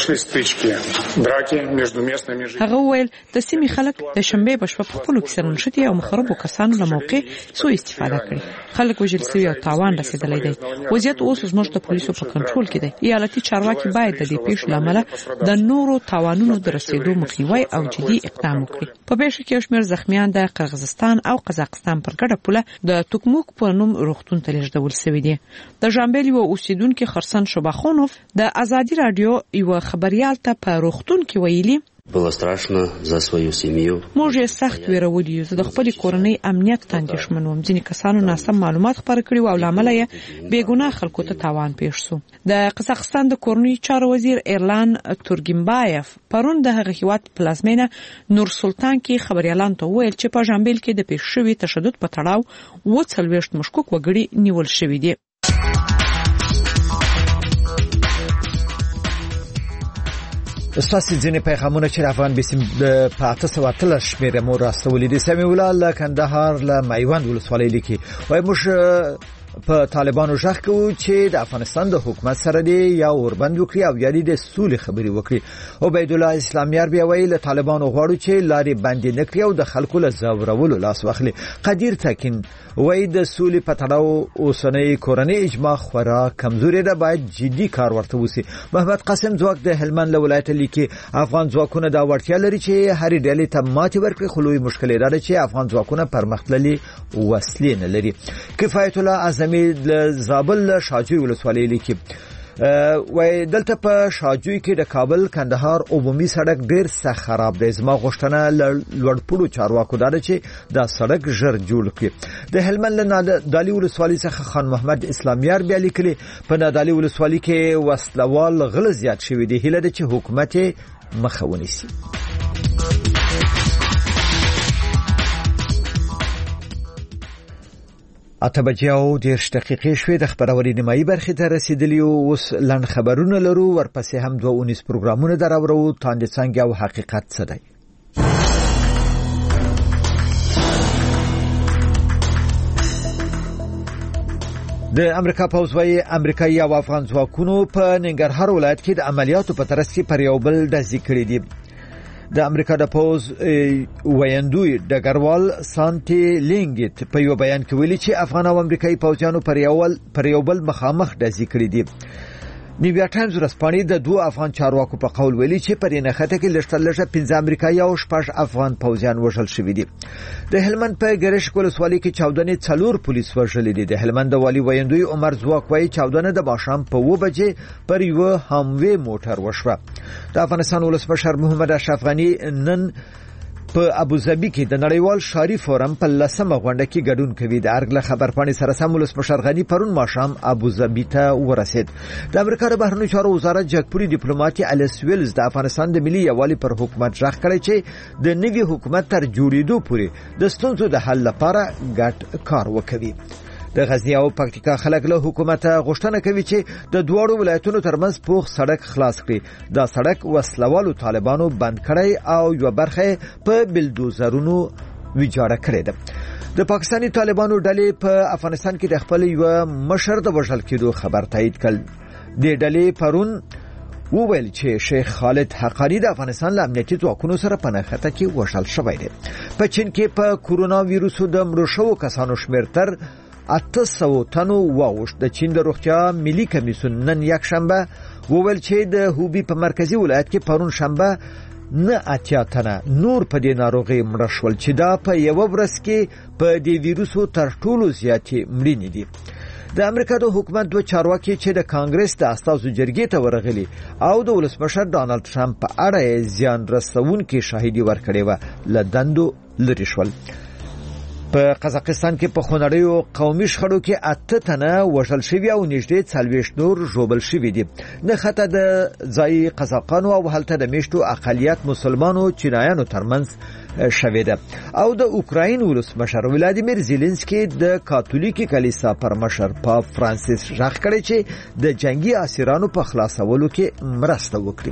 هغه وویل د سیمې خلک د شنبې په شپه په خپلو کې سره نښتي او مخربو کسانو له موقع سوء استفاده کړي. خلک وژل شوي او تاوان رسېدلی دی. وضعیت اوس زموږ د پولیسو په کنټرول کې دی. ایالتي چارواکي باید د دې پیښو لامل د نورو تاوانونو د رسیدو مخنیوي او جدي اقدام وکړي. په پیښه کې شمېر زخمیان د قرغیزستان او قزاقستان پر ګډه پوله د توکموک په نوم روغتون ته لیږدول شوي دي. د ژامبل یو اوسیدونکي خرسن شوباخونوف د ازادي رادیو یو خبريال ته په روغتون کې ویلي было страшно за свою семью. موږ یې سخت ویرولي یو. زه د خپل کورنۍ امنیت ته اندېښمن وم. ځینې کسانو ناسم معلومات خپاره کړي او لامل یې بېګناه خلکو ته تاوان پېښ شو. د قزاقستان د کورنۍ چارو وزیر ایرلان تورګینبایف پرون د هغه هیواد پلازمینه نور سلطان کې خبريالانو ته وویل چې په ژامبل کې د پېښ شوي تشدد په تړاو 40 مشکوک وګړي نیول شوي دي. استاسي ځینې پیغامونه چې افغان بسم په 813 شمیره مو راستولې دي. سمي ولا کندهار له میوند ولسوالۍ لیکي وای موږ په طالبانو ژغ کوي چې د افغانستان د حکومت سره دی یا اوربند وکړي او یا د سولې خبري وکړي. عبید الله اسلامیار بیا ویل له طالبانو غواړي چې لارې بندي نکړي او د خلکو له زورولو لاس واخلي. قدیر تکین وای د سولې په تړاو اوسنۍ کورنۍ اجماع خورا کمزوري ده، باید جدي کار ورته وسی. محمد قاسم ځواک د هلمند له ولایت لیکي افغان ځواکونه دا وړتیا لري چې هرې ډلې ته ماتې ورکړي، خو لوی مشکل دا ده چې افغان ځواکونه پرمختللي وسلې نه لري. کفایت الله اعظمي د زابل شاجوی ولسوالۍ لیکي وای دلته په شاجوی کې د کابل کندهار عمومي سړک ډیر سخت خراب دی. زما غوښتنه لوړپوړو چارواکو دا ده چې دا سړک ژر جوړ کړي. د هلمند له دالي ولسوالۍ څخه خان محمد اسلامیار بیا لیکلي په نادالي ولسوالۍ کې وسلوال غله زیات شوي دي، هیله ده چې حکومت مخه ونیسي. اته بجې او 10 دقیقې شوې د خبرونې نیمایي برخې ته رسیدلی او اوس لنډ خبرونه لرو، ورپسې هم 2 پروګرامونه دراورو. تاندې څنګه او حقیقت څه دی؟ د امریکا پوځ وايي امریکایي او افغان ځواکونو په ننګرهار ولایت کې د عملیاتو په ترڅ کې پر یو بل ډزې کړې دي. د امریکا د پوز ویندوی ډګروال سانټي لینګټ په یو بیان کې ویلي چې افغان او امریکایي پوځیانو پر یو بل مخامخ ډزې کړې دي. نیویارک ټایمز ورځپاڼې د 2 افغان چارواکو په قول ویلي چې پر نښته کې لږترلږه 15 امریکایي او 6 افغان پوځیان وژل شوي دي. د هلمند په ګرشک ولسوالۍ کې چاودنې 4 پولیس وژلي دي. د هلمند والي ویندوی عمر ځواک وايي چاودنه د ماښام په 2 بجې پر یو هاموي موټر وشوه. د افغانستان ولسمشر محمد اشرف غنی نن په ابوظبي کې د نړیوال ښاري فورم په 10مه غونډه کې ګډون کوي. د ارګ له خبرپاڼې سره سم ولسمشر غنی پرون ماښام ابوظبي ته ورسید. د امریکا د بهرنیو چارو وزارت جګپوري ډیپلوماټ الیس ویلز د افغانستان د ملي یووالي پر حکومت ژغ کړی چې د نوي حکومت تر جوړېدو پورې د ستونزو د حل لپاره ګډ کار وکړي. د غزنی او پکتیکا خلک له حکومت غوښتنه کوي چې د دوړو ولایتونو ترمنځ پوخ سړک خلاص کړي. دا سړک وسلوالو طالبانو بند کړی او یو برخه په بلدوزرونو ویجاړه کړې ده. د پاکستاني طالبانو ډلې په افغانستان کې د خپل یو مشر د وژل کېدو خبر تایید کړ. د ډلې پرون وویل چې شیخ خالد حقانی د افغانستان له امنیتي ځواکونو سره په نښته کې وژل شوی دی. په چین کې په کورونا ویروسو د مړو شوو کسانو شمېر تر 800 تنو واوښت. د چین د روغتیا ملي کمیسیون نن یک شنبه وویل چې د هوبي په مرکزی ولایت کې پرون شنبه 9 تنه نور په دې ناروغي مړ شول چې دا په یو ورځ کې په دې ویروسو تر ټولو زیاتې مړینې دي. د امریکا د حکومت 2 چارواکي چې د کانګرس د استازو جرګې ته ورغلي او د ولسمشر ډانلډ ټرمپ په اړه زیان رسونکي شاهدي ورکړې و له دندو لري شول. په قزاقستان کې په خونړیو قومي شخړو کې 8 تنه وژل شوي او نږدې 40 نور ژوبل شوي دي. نښته د ځایي قزاقانو او هلته د میشتو اقلیت مسلمانو چینایانو ترمنځ شوې ده. او د اوکراین ولسمشر ولادیمیر زيلنسکي د کاتولیکي کلیسا پر مشر پاپ فرانسیس ژغ کړی چې د جنگي اسیرانو په خلاصولو کې مرسته وکړي.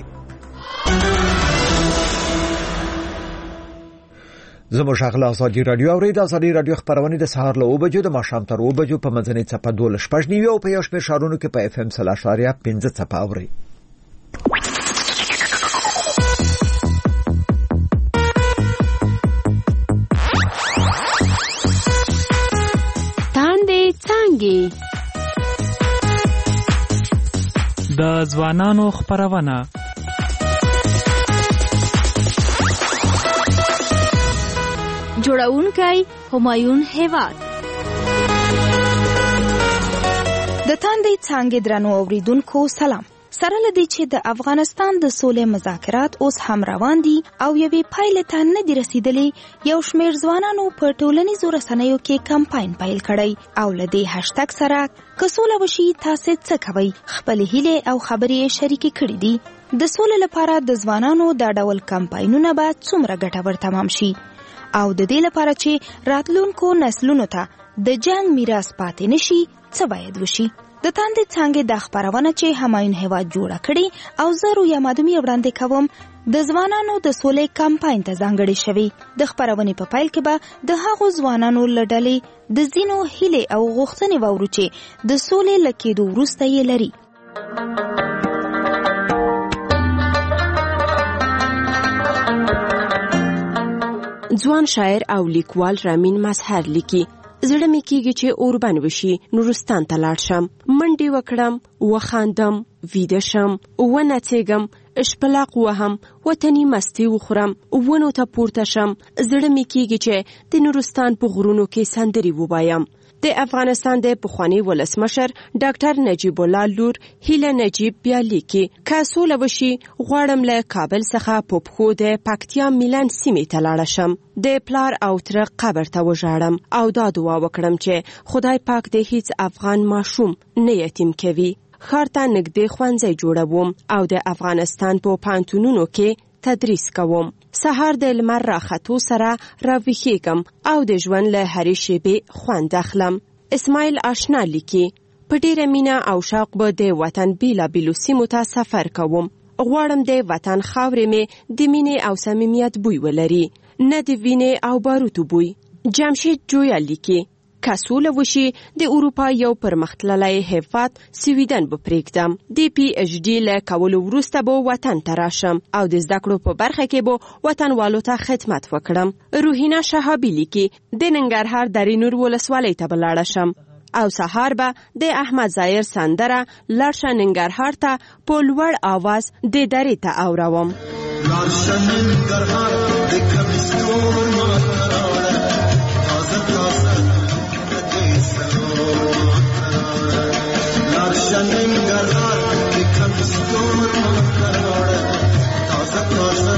زموږ غلا ازادي رادیو اورید ازادي رادیو خبرونه د سهار له 2 بجو د ماښام تر 2 بجو په منځنۍ چپه 12:15 او په یو شمېر شهرونو کې په FM 0.5 چپه اوري. تاندې څنګه د ځوانانو خبرونه جوړونکی همایون هیواد. د تاندې څنګه درنو اوریدونکو سلام. سره لدی چې د افغانستان د سولې مذاکرات اوس هم روان دي او یوې پایلې ته نه دي رسیدلې، یو شمېر ځوانانو په ټولنیزو رسنیو کې کمپاین پیل کړی او له دې هاشټګ سره که سوله وشي تاسو څه کوئ، خپلې هیلې او خبرې شریکې کړې دي. د سولې لپاره د ځوانانو دا ډول کمپاینونه به څومره ګټور تمام شي او د دې لپاره چې راتلونکو نسلونو ته د جنگ میراث پاتې نشي څه باید وشي؟ د تاندې څنګه د خبرونه چې همایون هیواد جوړه کړي او زه رویا مادومی وړاندې کوم، د ځوانانو د سولې کمپاین ته ځانګړې شوی. د خبرونې په پیل کې به د هغو ځوانانو له ډلې د ځینو هیلې او غوښتنې واورو چې د سولې له کېدو وروسته یې لري. ځوان شاعر او لیکوال رامین مظهر لیکي: زړه مې کېږي چې اوربند وشي، نورستان ته لاړ شم، منډې وکړم، وخاندم، ویده شم، ونڅېږم، اشپلاق وهم، وطني مستي وخورم، ونو ته پورته شم. زړه مې کېږي چې د نورستان په غرونو کې سندرې ووایم. د افغانستان د پخوانی ولسمشر ډاکټر نجیب الله لور هیله نجیب بیا لیکي: که سوله وشي غواړم له کابل څخه په پښو د پکتیا میلان سیمې ته لاړ شم، د پلار او تره قبر ته وژاړم او دا دعا وکړم چې خدای پاک د هیڅ افغان ماشوم نه یتیم کوي. ښار ته نږدې ښوونځی جوړوم او د افغانستان په پوهنتونونو کې تدریس کوم. سهار د لمر راختو سره راویښېږم او د ژوند له هرې شېبې خوند اخلم. اسماعیل آشنا لیکي: په ډېره مینه او شوق به د وطن بیلابیلو سیمو ته سفر کوم. غواړم د وطن خاورې مې د مینې او صمیمیت بوی ولري، نه د وینې او باروتو بوی. جمشید جویا لیکي: که سوله وشي د اروپا یو پرمختللی هیواد سویدن به پرېږدم. د پی ایچ ډي له کولو وروسته به وطن ته راشم او د زده کړو په برخه کې به وطنوالو ته خدمت وکړم. روحینا شهابي لیکي: د ننګرهار درې نور ولسوالۍ ته به لاړه شم او سهار به د احمد ظاهر سندره لاړشه ننګرهار ته په لوړ آواز د درې ته اوروم. لاړشه ننګرهار د کمیسور ماته تازه تازه ننګرهار د کمیسور ماته تازه تازه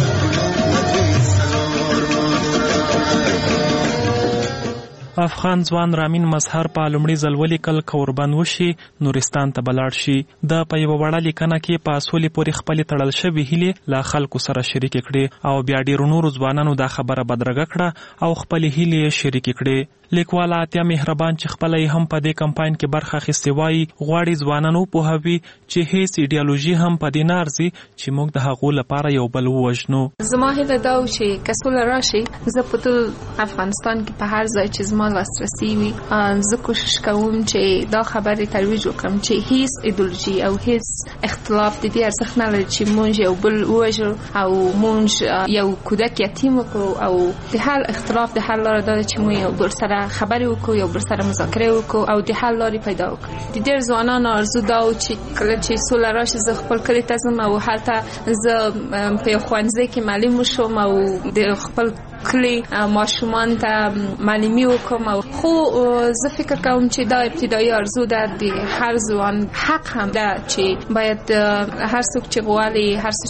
افغان ځوان رامین مظهر په لومړي ځل ولیکل که اوربند وشي نورستان ته به لاړ شي. د په یوه وړه لیکنه کې په سولې پورې خپلې تړل شوې هیلې له خلکو سره شریکې کړې او بیا ډېرو نورو ځوانانو دا خبره بدرګه کړه او خپلې هیلې یې شریکې کړې. لیکوال عطیه مهربان چې خپله یې هم په دې کمپاین کې برخه اخیستې وایي غواړي ځوانان وپوهوي چې هیڅ ایډیالوژي هم په دې نه ارزي چې موږ د هغو لپاره یو بل ووژنو. زما هیله دا و چې که سوله راشي زه په ټول افغانستان کې په هر ځای چې زما لاسرسي وي زه کوشش کوم چې دا خبرې ترویج وکړم چې هیڅ ایډیالوژي او هیڅ اختلاف د دې ارزښت نه لري چې موږ یو بل ووژنو او موږ یو کودک یتیم وکړو او د حل اختلاف د حل لاره دا چې موږ یو بل سره خبرې وکړو، یو بل سره مذاکره وکړو او د حل لارې پیدا وکړو. د ډېر ځوانانو آرزو دا و چې کله چې سوله راشي زه خپل کلي ته ځم او هلته زه په یو ښوونځي کې معلم وشم او د خپل کلی ماشومان ته معلمي وکړم. خو زه فکر کوم چې دا ابتدایي آرزو ده، د هر ځوان حق هم ده چې باید هر څوک چې غواړي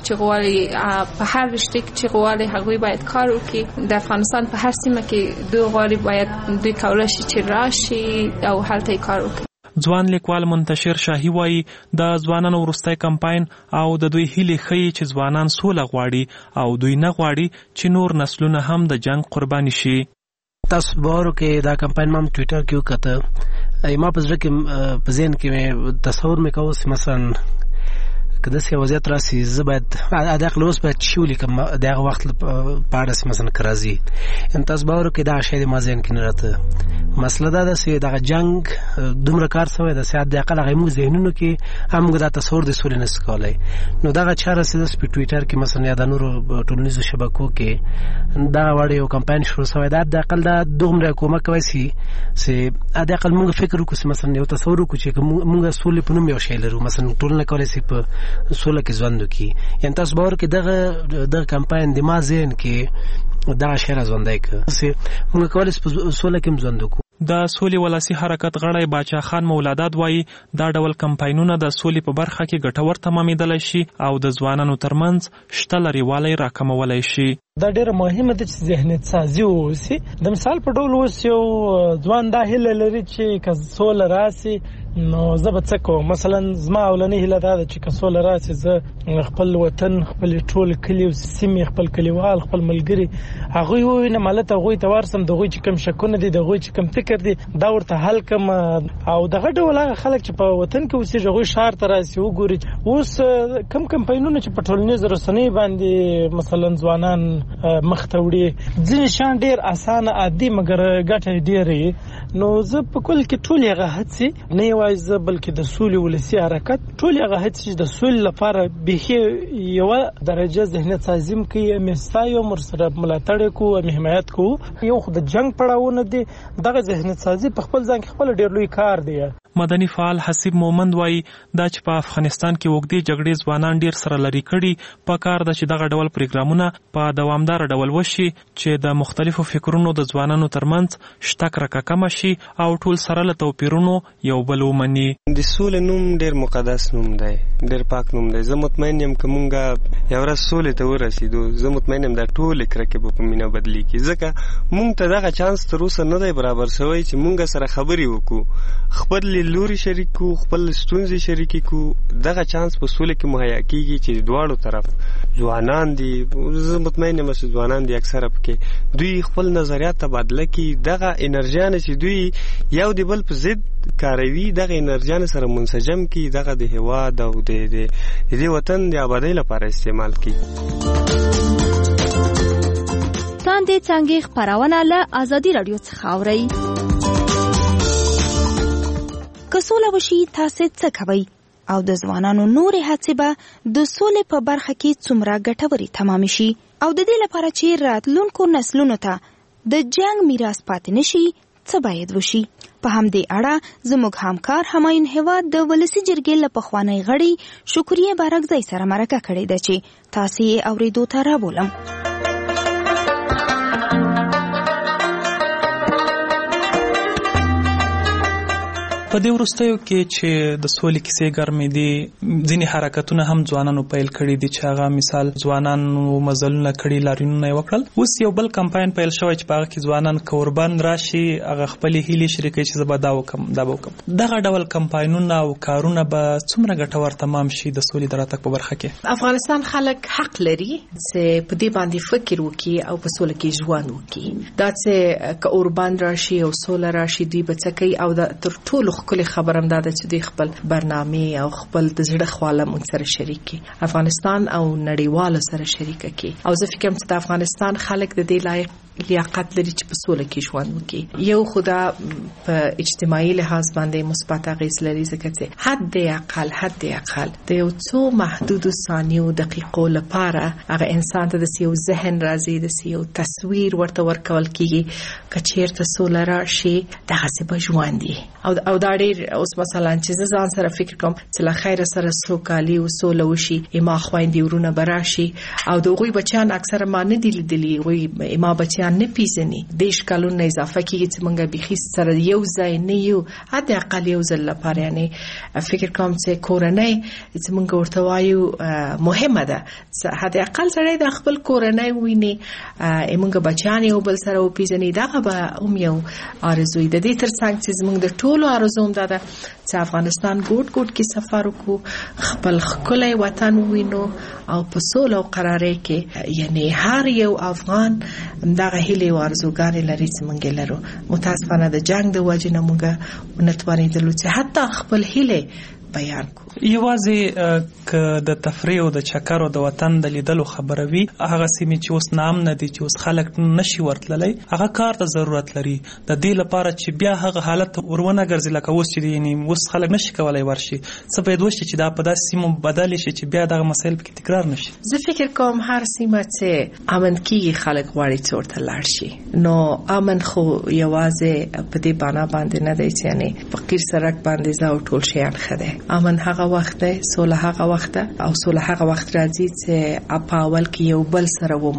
په هر رشته کې چې غواړي هغوی باید کار وکړي. د افغانستان په هر سیمه کې دوی غواړي باید دوی کولی شي چې راشي او هلته یې کار وکړي. ځوان لیکوال منتشر شاهي وایي د ځوانانو وروستی کمپاین او د دوی هیلې ښیي چې ځوانان سوله غواړي او دوی نه غواړي چې نور نسلونه هم د جنگ قرباني شي. تاسو باور کې دا کمپاین ما ټویټر کې وکړه، ما په ذهن کې تصور مې کاوه چې مثلا که داسې وضعیت راسي زه باید عدالت اوس باید شي ولیکم د هغه وخت په اړه مثلا که راځي. تاسو باور کې دا شی د ما ذهن کې نه راته. مسله دا ده چې دغه جنګ دومره کار شوی د سیاست د اقل هغه موږ ذهنونو کې هم دا تصور د سولې نه سکالای. نو دغه چاره چې د ټویټر کې مثلا یا د نورو ټولنیزو شبکو کې دا وړ یو کمپاین شروع شوی دا د اقل دا دومره کومک کوي چې د اقل موږ فکر وکړو چې مثلا یو تصور وکړو چې موږ سولې په نوم یو شی لرو، مثلا ټولنه کولی شي په سوله کې ژوند وکړي. یعنې تاسو باور کې دغه کمپاین د ما ذهن کې دغه شی راژوندی کړه چې موږ کولی شو په سوله کې هم ژوند وکړو. د سولې ولسی حرکت غړی باچا خان مولاداد وایي دا ډول کمپاینونه د سولې په برخه کې ګټور تمامېدلی شي او د ځوانانو ترمنځ شته لرېوالی راکمولی شي. دا ډېره مهمه ده چې ذهنیت سازي ووسي. د مثال په ډول اوس یو ځوان دا هیله لري چې که سوله راسي نو زه به څه کوم. مثلا زما اولنۍ هیله دا ده چې که سوله راشي زه خپل وطن خپل ټول کلی او سیمې خپل کلیوال خپل ملګري هغوی ووینم هلته هغوی ته ورسم د هغوی چې کوم شکونه دي د هغوی چې کوم فکر دي دا ورته حل کړم او دغه ډول هغه خلک چې په وطن کې اوسېږي هغوی ښار ته راشي وګوري اوس کم کمپاینونه چې په ټولنیزو رسنیو باندې مثلا ځوانان مخ ته وړي ځینې شیان ډېر اسانه عادي مګر ګټه ډېرې نو زه په کل کې ټول هغه هڅې نه یوازې زه بلکې د سولې ولسي حرکت ټول هغه هڅې چې د سولې لپاره بیخي یوه درجه ذهنیت سازي م کوي مې ستایو ورسره ملاتړ یې کوو مې حمایت کوو یو خو د جنګ پړاوونه دي دغه ذهنیت سازي په خپل ځان کې خپل ډېر لوی کار دی. مدني فعال حسیب مومند وایي دا چې په افغانستان کې اوږدې جګړې ځوانان ډېر سره لرې کړي په کار ده چې دغه ډول پروګرامونه په دوامدار ډول وشي چې د مختلفو فکرونو د ځوانانو ترمنځ شته کرکه کمه شي او ټول سره له توپیرونو یو بل ومني. د سولې نوم ډېر مقدس نوم دی ډېر پاک نوم دی. زه مطمئن یم که مونږ یو ورځ سولې ته ورسېدو زه مطمئن یم دا ټولې کرکې به په مینه بدلېږي ځکه مونږ ته دغه چانس تر اوسه نه دی برابر شوی چې مونږ سره خبرې وکړو خپل لوري شریک کو خپل ستونزې شریکې کو دغه چانس په سولې کې مهیا کیږي چې دواړو طرف ځوانان دي زه مطمئن یم چې ځوانان دي اکثره پکې دوی خپل نظریات تبادله کړي دغه انرژیانې چې دوی یو د بل په ضد کاروي دغه انرژیانې سره منسجم کړي دغه د هېواد او د دې وطن د آبادۍ لپاره استعمال کړي. تاندې څنګه خبرونه له ازادي رادیو څخه اورئ. که سوله وشي تاسو څه کوئ او د ځوانانو نورې هڅې به د سولې په برخه کې څومره ګټورې تمام شي او د دې لپاره چې راتلونکو نسلونو ته د جنگ میراث پاتې نشي څه باید وشي. په همدې اړه زموږ همکار همایون هیواد د ولسي جرګې له پخوانۍ غړي شکریه بارکزی سره مرکه کړې ده چې تاسو یې اورېدو ته رابولم. په دې وروستیو کې چې د سولې کیسې ګرمې دي ځینې حرکتونه هم ځوانانو پیل کړي دي چې هغه مثال ځوانانو مزلونه کړي لاریونونه یې وکړل اوس یو بل کمپاین پیل شوی چې په هغه کې ځوانان قربان راشي هغه خپلې هیلې شریکوي چې زه به دا وکړم دغه ډول کمپاینونه او کارونه به څومره ګټور تمام شي د سولې د راتګ په برخه کې. افغانستان خلک حق لري چې په دې باندې فکر وکړي او په سوله کې ژوند وکړي دا چې که قربان راشي او سوله راشي دوی به څه کوي او تر ټولو کله خبرم داده چې دوی خپل برنامه او خپل د زړه خواله مونږ سره شریک کړي افغانستان او نړیوالو سره شریک کړي او زه فکر کوم چې د افغانستان خلک د دې لایق لیاقت لري چې په سوله کې ژوند وکړي. یو خدا په اجتماعي لحاظ باندې مثبت اغېز لري ځکه چې حد اقل د یو څو محدود ثانیو دقیقو لپاره هغه انسان ته د یو ذهن راځي د یو تصویر ورته ورکول کیږي چې چیرته سوله راشي دغه څه به ژوند دي او دا ډېر اوس مثلا چې ځان سره فکر کوم چې له خیر سره سوکالي او سوله وشي ما خويندې ورونه براشي او دغوی بچان اکثره ما نه دي لیدلي وي ما بچان نه پیژني دیش کلون اضافه کیږي چې مونږه بيخي سره یو ځای نه یو حد اقل یو ځل لپاره یعنی فکر کوم چې کورنۍ چې مونږ ورته وایو مهمه ده حد اقل سره د خپل کورنۍ ویني مونږه بچان یو بل سره پیژني دغه به هم یو ارزوی د دې ترڅنګ چې مونږ د ټولو ارزوم ده چې افغانستان ګوټ کې سفر وکړو خپل خپل وطن وینو او په سوله او قرارۍ کې یعنی هر یو افغان دغه هیله او ارزوګانې لري چې مونږ لرو متاسفانه د جنگ د وجې نه مونږ نتوانېدلو چې حتی خپل هیله بیان کو. یوازې که د تفریح او د چکر او د وطن د لیدلو خبره وي هغه سیمې چې اوس نام نه دي چې اوس خلک نشي ورتللی هغه کار ته ضرورت لري د دې لپاره چې بیا هغه حالت ورونه ګرځي لکه اوس چې یعنی اوس خلک نشي کولای ورشي څه باید وشي چې دا په داسې سیمو بدل شي چې بیا دغه مسایل پکې تکرار نشي. زه فکر کوم هر سیمه چې امن کیږي خلک غواړي چې ورته لاړ شي نو امن خو یوازې په دې باندې باندې نه دی چې یعنی فقیر سرک باندې ځو ټول شیان خده امن هغه وخت دی سوله هغه وخت او سوله هغه وخت راځي چې په اول کې یو بل سره ومنو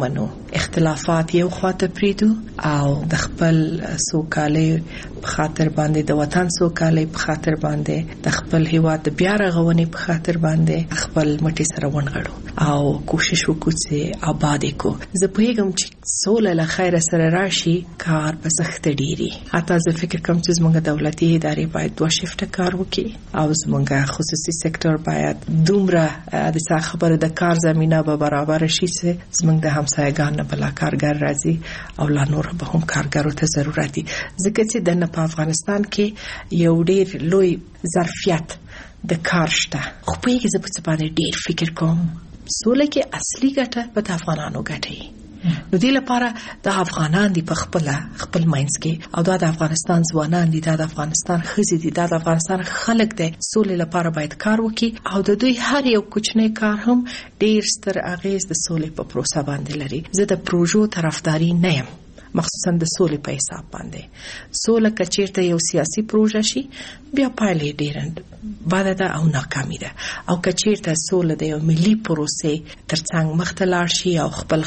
اختلافات یو خواته پریدو او د خپل سوکالۍ په خاطر باندې د وطن سوکالۍ په خاطر باندې د خپل هیواد د بیا رغونې په خاطر باندې خپل مټي سره ونغړو او کوشش وکړو چې آباد کو. زه پوهیږم چې سوله له خیر سره راشي کار په سخت ډیری. حتی زه فکر کوم چې زموږ دولتي ادارې باید 2 شیفټه کار وکړي او زموږ خصوصي سکتور باید دومره د خبره د کار زمينه به برابر شي چې زموږ د همسایګانو بلا کارګر راځي او لا نور به هم کارګرو ته ضرورت دي. ځکه چې د په افغانستان کې یو ډیر لوی ظرفیت د کار شته. خو په یوه ځای په باندې ډیر فکر کوم سوله کې اصلي ګټه په افغانانو ګټي. نو دې لپاره د افغانان دی په خپل ماینس کې او د افغانستان ځوانان دي د افغانستان ښځې دي د افغانستان خلک دي سولې لپاره باید کار وکړي او د دوی هر یو کوچنی کار هم ډیر ستر اغیز د سولې په پروسه باندې لري. زه د پروژو طرفداري نه یم مخصوصا د سولې په حساب باندې. سوله کچیرته یو سیاسي پروژه شي بیا پایلې ډیر بده ده او ناکامي ده او کچیرته سوله د یو ملي پروسې ترڅنګ مخته لاړ شي او خپل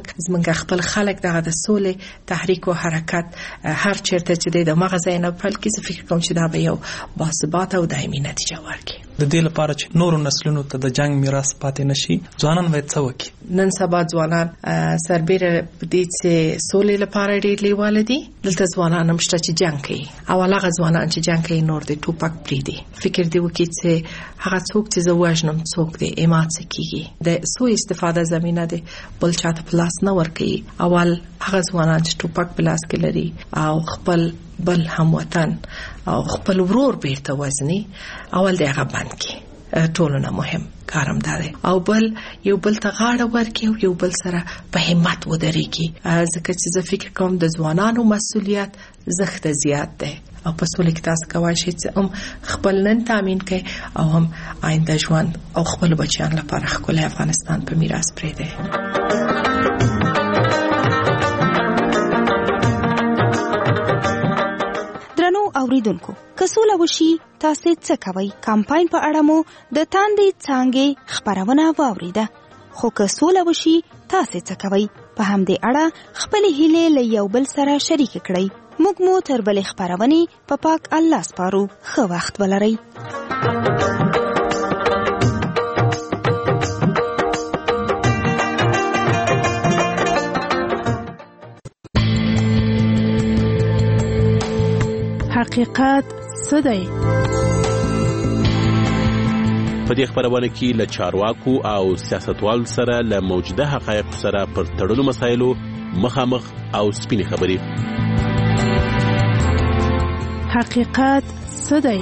خلک دغه د سولې تحریک او حرکت هر چیرته چې د مغزه نه پیل کیږي فکر کوم چې دا به یو باثبات او دایمي نتیجه ورکړي. د دې لپاره چې نورو نسلونو ته د جنگ میراث پاتې نشي ځوانان باید څه وکړي؟ نن سبا ځوانان سربېره دې چې سولې لپاره ډېر لیواله دي. دلته ځوانان هم شته چې جنگ کوي او هغه ځوانان چې جنگ کوي نور د ټوپک پریدي. فکر دی وکړي چې هغه څوک چې زه وژنم څوک دی ایمات څه کیږي. د سوء استفاده زمينه دی بل چاته پلاس نه ورکوي. اول هغه ځوانان چې ټوپک پلاس کې لري او خپل بل هموطن او خپل ورور بیرته وزني اول دی هغه بند کی. ټولنه مهم کارم داره او بل یو بل ته غاړه ورکي او یو بل سره په همت ودرېږي. ځکه چې زه فکر کوم د ځوانانو مسؤلیت زښت زیات دی او په سولې کې تاسو کولی شئ چې هم خپل نن تامین کړئ او هم آینده ژوند او خپل بچیان لپاره ښکلی افغانستان په میراث پرېږدئ. درنو اوریدونکو که سوله وشي تاسو څه کوئ؟ کمپاین په اړه مو د تاندې څانګې خبرونه واوریده. خو که سوله وشي تاسو څه کوئ؟ په همدې اړه خپل هیلې له یو بل سره شریک کړئ. موږ مو تر بلې خبرونې په پاک الله سپارو. ښه وخت ولرئ. حقیقت څه دی؟ په دې خبرونه کې له چارواکو او سیاستوالو سره له موجوده حقایقو سره پر تړلو مسایلو مخامخ او سپینې خبرې. حقیقت څه دی؟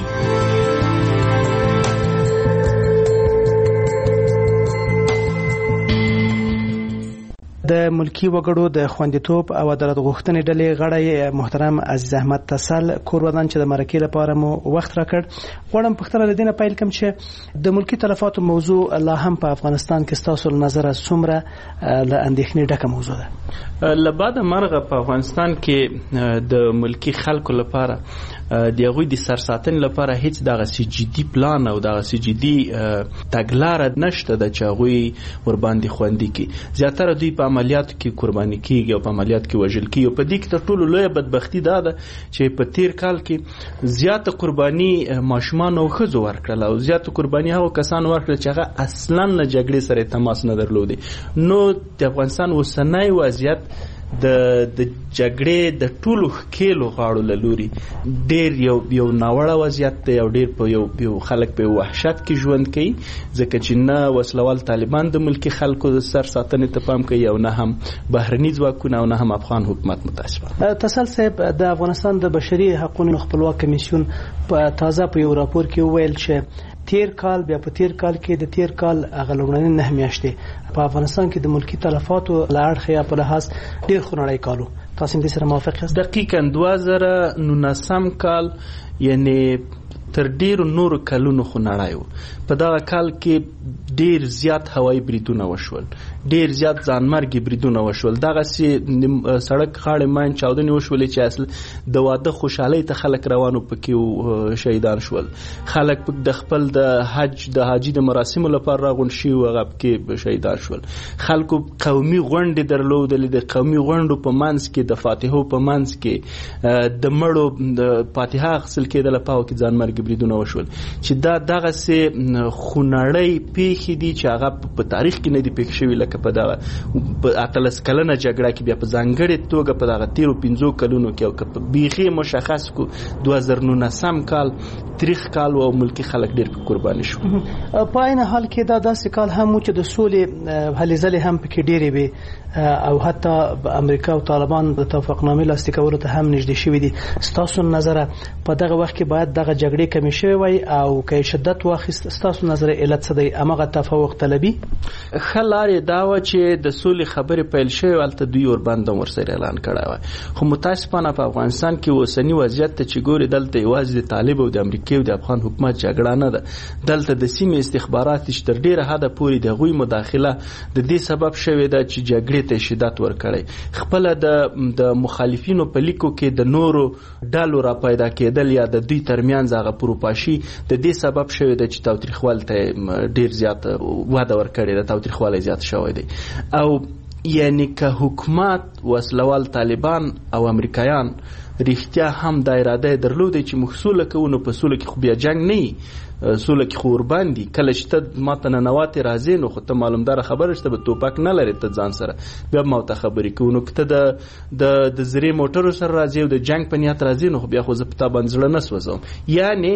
د ملکی وګړو د خوندیتوب او عدالت غوښتنې ډلې غړی محترم عزیز احمد تسل کور ودان چې د مرکې لپاره مو وخت راکړ. غواړم پوښتنه له دې نه پیل کړم چې د ملکی تلفاتو موضوع لا هم په افغانستان کې ستاسو له نظره څومره له اندېښنې ډکه موضوع ده؟ له بعد مرغه په افغانستان کې د ملکی خلکو لپاره د هغوی د سرساتنې لپاره هیڅ دغه جدي پلان او دغه جدي تګلاره نشته د چې هغوی ورباندې خوندي کړي. زیاتره دوی په عملیاتو کې قرباني کیږي او په عملیاتو کې وژل کیږي. په دې کې تر ټولو لویه بدبختي دا ده چې په تیر کال کې زیاته قرباني ماشومان او ښځو ورکړل او زیاته قرباني هغو کسانو ورکړل چې هغه اصلا له جګړې سره تماس نه درلودي. نو د افغانستان اوسنی وضعیت د جګړې د ټولو ښکېلو غاړو له لوري ډېر یو ناوړه وضعیت دی او ډېر په یو خلک په وحشت کې ژوند کوي ځکه چې نه وسلوال طالبان د ملکي خلکو د سر ساتنې ته پام کوي او نه هم بهرني ځواکونه او نه هم افغان حکومت متاسفانه. تسل صاحب د افغانستان د بشري حقوقو خپلواک کمیسیون تازه په یو راپور کې وویل چې تیر کال بیا په تیر کال کې د تیر کال هغه لومړنۍ 9 میاشتې په افغانستان کې د ملکی تلفاتو له اړخه په لحاظ ډیر خونړی کالو. تاسو دې سره موافق یاست؟ دقیقاً 2019 کال یعنی تر ډیرو نورو کلونو خو نړۍ و. په دغه کال کې ډیر زیات هوایي بریدونه وشول، ډیر زیات ځانمرګي بریدونه وشول، دغسې سړک غاړې ماین چاودنې وشولې چې اصل د واده خوشحالۍ ته خلک روانو پکې شهیدان شول، خلک د خپل د حاجي د مراسمو لپاره راغونډ شوي و هغه پکې شهیدان شول، خلکو قومي غونډې درلودلې، د قومي غونډو په منځ کې د فاتحو په منځ کې د مړو د فاتحه اخیستل کېدله، په هغو کې ځانمرګي بریدونه وشول چې دغسې خونړۍ پیښې دي چې هغه په تاریخ کې نه دي پیښ شوي، لکه په دغه 18 کلنه جګړه کې، بیا په ځانګړې توګه په دغه 13-15 کلونو کې، او که په بیخي مشخص کو 2019 کال تاریخ کال او ملکی خلک ډېر په قرباني شو. په عین حال کې دا داسې کال هم و چې د سولې هلې ځلې هم پکې ډېرې وې او حتی امریکا او طالبان د توافقنامې لاسلیک کولو ته هم نږدې شوي دي. ستاسو نظره په دغه وخت کې باید دغه جګړې کمې شوې وای او که شدت واخیست، ستاسو نظر علت څه دی؟ هماغه تفوق طلبي ښه لارې دا وه چې د سولې خبرې پیل شوې، هلته دوی اوربند هم ورسره اعلان کړی وای. خو متاسفانه په افغانستان کې اوسني وضعیت ته چې ګوري، دلته یوازې د طالب او د امریکې او د افغان حکومت جګړه نه ده، دلته د سیمې استخبارات چې تر ډېره حده پورې د هغوی مداخله د دې سبب شوې ده چې جګړې ته شدت ورکړی. خپله د مخالفینو په لیکو کې د نورو ډلو را پیدا کېدل یا د دوی ترمنځ هغه پروپاشي د دې سبب شوې ده چې تاوتریخوالي ته ډېر زیات وده ورکړې ده، تاوتریخوالی زیات شوی دی. او یعنی که حکومت وسلوال طالبان او امریکایان رښتیا هم دا اراده درلوده چې موږ سوله کوو، نو په سوله کې خو بیا جنګ نه وي، سوله کې خو ورباندې کله چې ته ما ته ننواتې راځې نو خو ته معلومداره خبره چې ته به توپک نه لرې ته ځان سره، بیا به ما ته خبرې کوو. نو که ته د زرې موټرو سره راځې او د جنګ په نیت راځې نو خو بیا خو زه په تا باندې زړه نه سوځوم. یعنې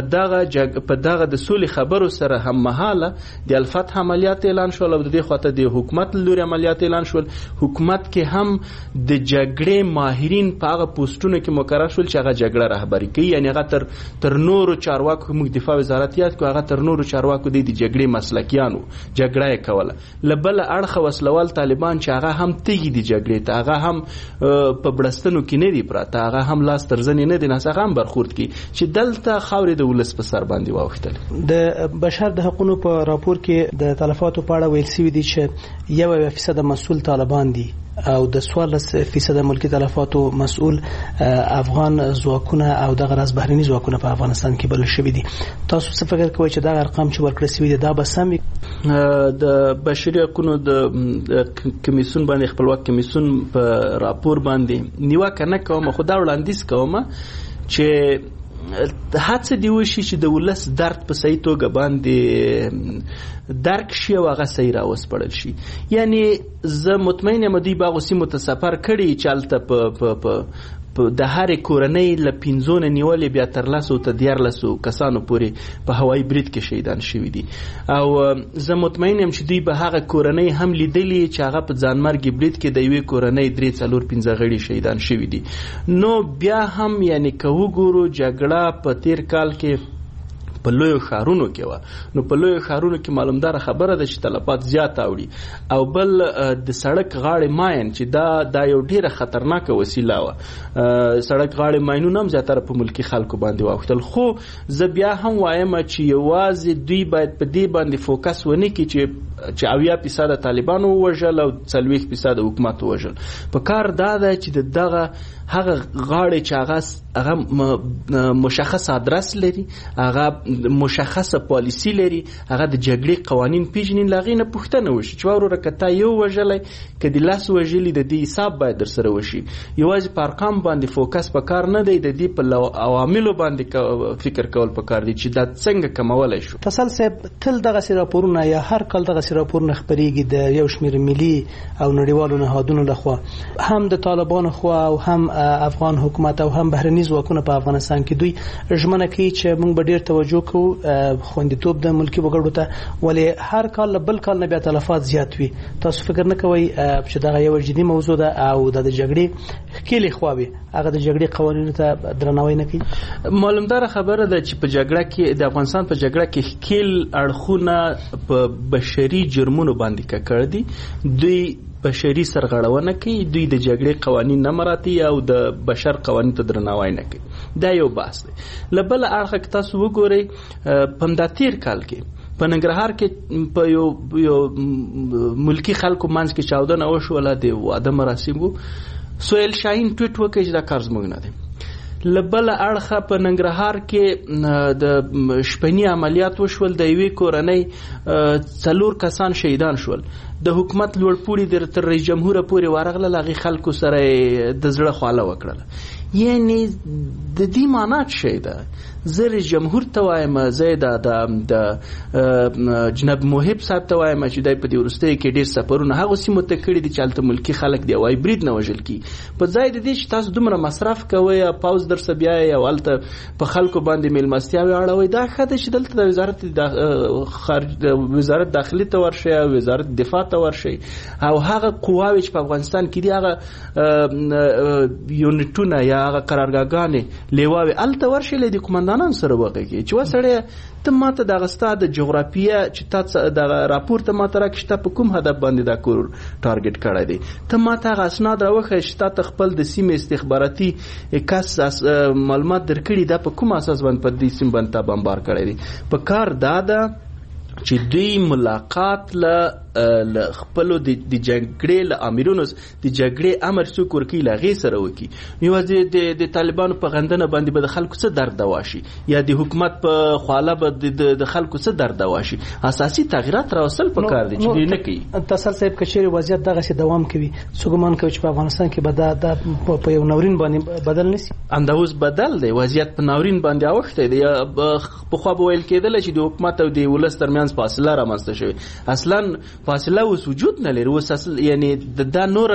په دغه د سولې خبرو سره هم مهاله د الفتح عملیات اعلان شول او د دې خواته د حکومت له لوري عملیات اعلان شول. حکومت کې هم د جګړې ماهرین په هغه پوسټونو کې مقرر شول چې هغه جګړه رهبري کوي، یعنې هغه تر نورو چارواکو موږ دفاع وزارت یاد کو، هغه تر نورو چارواکو د جګړې مسلکیانو جګړه یې کوله. له بله اړخه وسلوال طالبان چې هغه هم تږي دي جګړې ته، هغه هم په بړستنو کې نه دي پراته، هغه هم لاس تر زنې نه دي ناست، هغه هم برخورد کوي چې دلته خاورې د ولس په سر باندې واوښتلې. د بشر د حقوقو په راپور کې د تلفاتو په اړه ویل شوي دي چې 1% مسؤل طالبان دي او د 14% ملکی تلفاتو مسؤل افغان ځواکونه او د غرض بهرني ځواکونه په افغانستان کې بلل شوي دي. تاسو څه فکر کوئ چې دا ارقام چې ورکړل شوي دي دا به سم وي؟ د بشري حقوقو د کمیسیون باندې خپلواک کمیسیون په راپور باندې نیوکه نه کوم، خو دا وړاندیز کوم چې هڅه دی وشي چې د ولس درد په صحیح توګه باندې درک شي او هغه صحیح راوسپړل شي. یعنی زه مطمئن یم دوی باغ سیمو ته سفر کړي چې هلته په د هرې کورنۍ له 15 نیولې بیا تر 10 تر 14 کسانو پورې په هوایي برید کې شهیدان شوي دي. او زه مطمئن یم چې دوی به هغه کورنۍ هم لیدلې چې هغه په ځانمرګي برید کې د یوې کورنۍ 3-4-5 غړي شهیدان شوي دي. نو بیا هم یعنی که وګورو جګړه په تیر کال کې په لویو ښارونو کې وه، نو په لویو ښارونو کې معلومداره خبره ده چې تلفات زیات اوړي. او بل د سړک غاړې ماین چې دا یو ډیره خطرناکه وسیله وه، سړک غاړې ماینونه هم زیاتره په ملکي خلکو باندې واوښتل. خو زه بیا هم وایم چې یوازې دوی باید په دې باندې فوکس ونه کړي چې 80% طالبان ووژل او 40% حکومت ووژل. په کار دا ده چې دغه هغه غاړې چې هغه مشخص ادرس لري، هغه مشخصه پالیسی لري، هغه د جګړې قوانین پیژني، لاغې نه پوښتنه وشي چې وروره که تا یو وژلی که د لاس وژلي د دې حساب باید در سره وشي. یوازې په ارقام باندې فوکس په کار نه دی، د دې په عواملو باندې فکر کول په کار دی چې دا څنګه کمولی شو. فصل صاحب تل دغسې راپورونه یا هر کال دغسې راپورونه خپرېږي د یو شمېر ملي او نړیوالو نهادونو لخوا، هم د طالبانو خوا او هم افغان حکومت او هم بهرني ځواکونه په افغانستان کې دوی ژمنه کوي چې موږ به ډېر توجه کوو خوندیتوب د ملکي وګړو ته، ولې هر کال له بل کال نه بیا تلفات زیات وي. تاسو فکر نه کوئ چې دغه یو جدي موضوع ده او د جګړې ښکېلې خواوې هغه د جګړې قوانینو ته درناوی نه کوي؟ معلومداره خبره ده چې په جګړه کې د افغانستان په جګړه کې ښکېل اړخونه په بشري جرمونو باندې ککړ دي. دوی بشري سرغړونه کوي، دوی د جګړې قوانین نه مراعتي او د بشر قوانین ته درناوی نه کوي. دا یو بحث دی. له بل اړخه که تاسو وګورئ په همدا تیر کال کې په ننګرهار کې په یو ملکی خلکو منځ کې چاودنه وشوله د واده مراسم وو. سهیل شاهین ټویټ وکړ چې دا کار زموږ نه دی. له بل اړخه په ننګرهار کې د شپني عملیات وشول، د یوې کورنۍ 4 کسان شهیدان شول. د حکومت لوړپوړي تر رئیس جمهور پورې ورغله، هغې خلکو سره د زړه خواله وکړله. یعنی د دې معنا څه ده؟ زه رئیس جمهور ته وایم، زه د جناب محب صاحب ته وایم چې دای په دې وروستیو کې ډېر سفرونه هغو سیمو ته کړي دي چې هلته ملکي خلک دی او هایبرید نه وژل کېږي. په ځای د دې چې تاسو دومره مصرف کوئ او پوځ درسه بیایئ او هلته په خلکو باندې میلمستیاوې اړوئ، دا ښه ده چې دلته د وزارت داخلي ته ورشئ او وزارت دفاع ته ورشئ او هغه قواوې چې په افغانستان کې دي هغه یونټونه یا هغه قرارګاګانې لیواوې هلته ورشئ، له دې قمندانانو سره وغږېږئ چې وسړیه ته ماته دغه ستا د جغرافیه چې تا دغه راپور ته ماته راکړې چې تا په کوم هدف باندې دا کور ټارګټ کړی دی، ته ماته هغه اسناد راوښیه چې تا ته خپل د سیمې استخباراتي کس معلومات درکړي، دا په کوم اساس باندې په دې سیمې باندې تا بمبار کړی دی. په کار دا ده چې دوی ملاقات له خپلو د جګړې له امیرونو د جګړې امر څوک ورکوي له هغې سره وکړي. یوازې د طالبانو په غندنه باندې به د خلکو څه درد دوا شي یا د حکومت په خواله به د خلکو څه درد دوا شي. اساسي تغییرات راوستل پکار دي چې دوی نه کوي. تاسل صاحب که چیرې وضعیت دغسې دوام کوي، څوک ګمان کوي چې په افغانستان کې به دا په یو ناورین باندې بدل نه شي؟ همدا اوس بدل دی، وضعیت په ناورین باندې اوښتی دی. پخوا به ویل کېدله چې د حکومت او د ولس ترمنځ فاصله رامنځته شوې، اصلا فاصله اوس وجود نه لري. اوس یعنی دا نور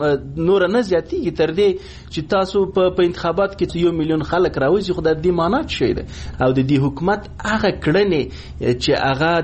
نه زیاتېږي تر دې چې تاسو په انتخابات کې 1 میلیون خلک راوځي، خو د دې معنا څه ده؟ او د دې حکومت هغه کړنې چې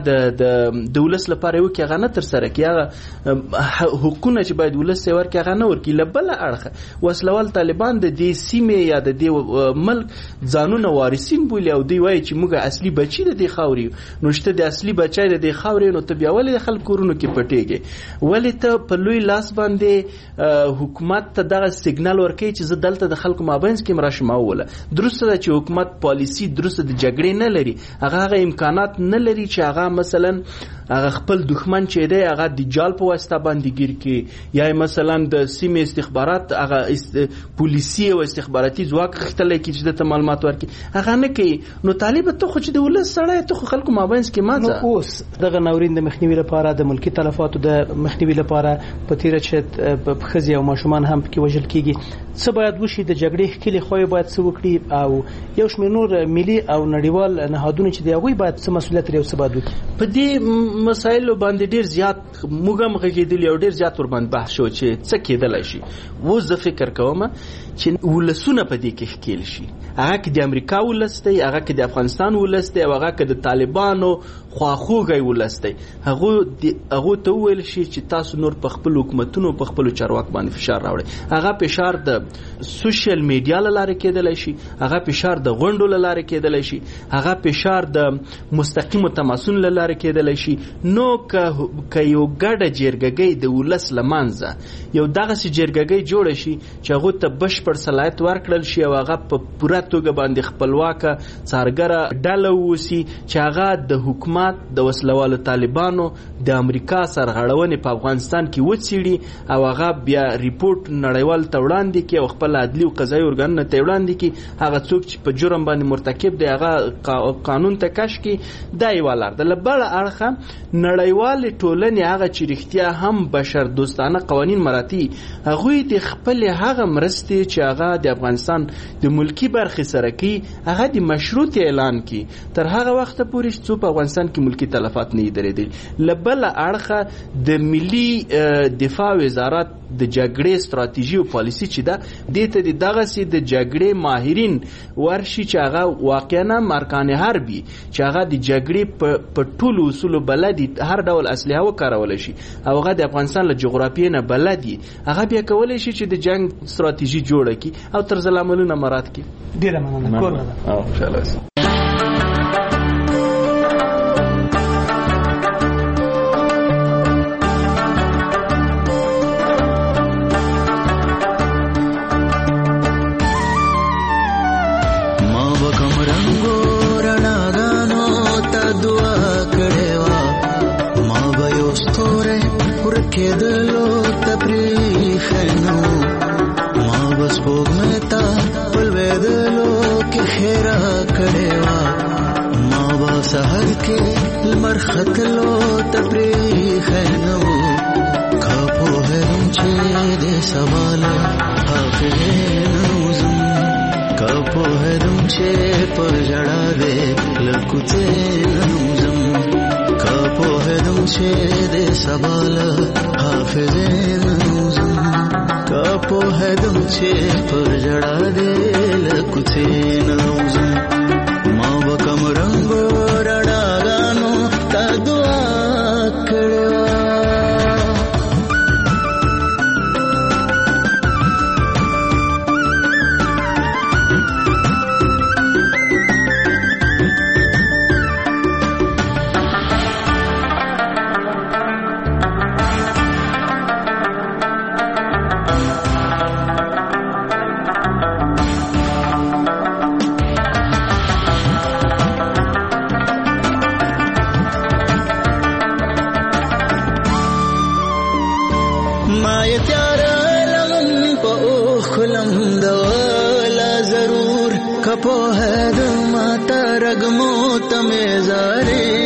هغه د ولس لپاره وکړي هغه نه ترسره کوي، هغه حقونه چې باید ولس یې ورکړي هغه نه ورکړي. له بله اړخه وسلوال طالبان د دې سیمې یا د دې ملک ځانونه وارثین بولي او دوی وایي چې موږ اصلي بچي د دې خاورې، نو چې د اصلي بچی د دې خاورې نو ته بیا ولې د خلکو کورونو کې پټېږي؟ ولې ته په لوی لاس باندې حکومت ته دغه سیګنال ورکوي چې زه دلته د خلکو مابینځ کې راشم اوله؟ درسته ده چې حکومت پالیسي درسته د جګړې نه لري، هغه امکانات نه لري چې هغه مثلا هغه خپل دښمن چې دی هغه د جال په واسطه باندې ګیر کړي یا مثلا د سیمې استخبارات هغه پولیسي او استخباراتي ځواک غښتلی کړي چې دته معلومات ورکړي، هغه نه کوي. نو طالب ته خو چې د ولس سړی ته خو خلکو مابینځ کې ماځه. نو اوس دغه ناورین د مخنیوي لپاره د ملکي تلفاتو د مخنیوي لپاره په تیره چې ښځې او ماشومان هم پکې وژل کېږي، څه باید وشي؟ د جګړې ښکلې خواوې باید څه وکړي او یو شمېر نور ملي او نړیوال نهادونه چې د هغوی باید څه مسؤلیت لري او څه باید وکړي؟ په دې مسایلو باندې ډېر زیات موږ هم غږېدلي او ډېر زیات ورباندې بحث شو چې څه کېدلی شي. اوس زه فکر کوم چې ولسونه په دې کې ښکېل شي، هغه که د امریکا ولس دی، هغه که د افغانستان ولس دی او هغه که د طالبانو خواخوږی ولس دی، هغو ته وویل شي چې تاسو نور په خپل حکومتونو په خپلو چارواکو باندې فشار راوړئ. هغه فشار د سوشل میډیا له لارې کېدلی شي، هغه فشار د غونډو له لارې کېدلی شي، هغه فشار د مستقیمو تماسونو له لارې کېدلی شي. نو که یو ګډه جرګګۍ د ولس له منځه یو دغسې جرګګۍ جوړه شي چې هغو ته بشپړ صلاحیت ورکړل شي او هغه په پوره توګه باندې خپلواکه څارګره ډله واوسي چې هغه د حکومت د وسلوالو طالبانو د امریکا سرغړونې په افغانستان کې وڅېړي او هغه بیا ریپورټ نړیوال ته وړاندې کړي او خپل عدلي او قضایي ارګانونو ته وړاندې کړي. هغه څوک چې په جرم باندې مرتکب دی هغه قانون ته کش کړي. دا یوه لار ده. له بله اړخه نړیوالې ټولنې هغه چې رښتیا هم بشر دوستانه قوانین مراعتي، هغوی د خپلې هغه مرستې چې هغه د افغانستان د ملکي برخې سره کوي هغه د مشروط اعلان کړي تر هغه وخته پورې چې څوک په افغانستان کې ملکي تلفات نه وي درېدلي. له بله اړخه د ملي دفاع وزارت د جګړې ستراتیژي او پالیسي چې ده دې ته دغسې د جګړې ماهرین ورشي چې هغه واقعا ارکان حربي چې هغه د جګړې په ټولو اصولو بلد دي، هر ډول اسلحه وکارولی شي او هغه د افغانستان له جغرافیې نه بلد دي، هغه بیا کولی شي چې د جنگ ستراتیژي جوړه کړي او طرز العملونه مراعات کړي. ډېره مننه. کور ده. سحر کې لمر ختلو تبریخ نو کاپو هرم چې د سوال حافظ نوزم کاپو هرم چې پر جړا دې لکوته نوزم کاپو هرم چې د سوال حافظ نوزم کاپو هرم چې پر جړا دې لکوته نوزم ما وکم رنگ رڼاګانو تا دعا کړو کپو ہے دو ماتا رگمو تمہیں زارے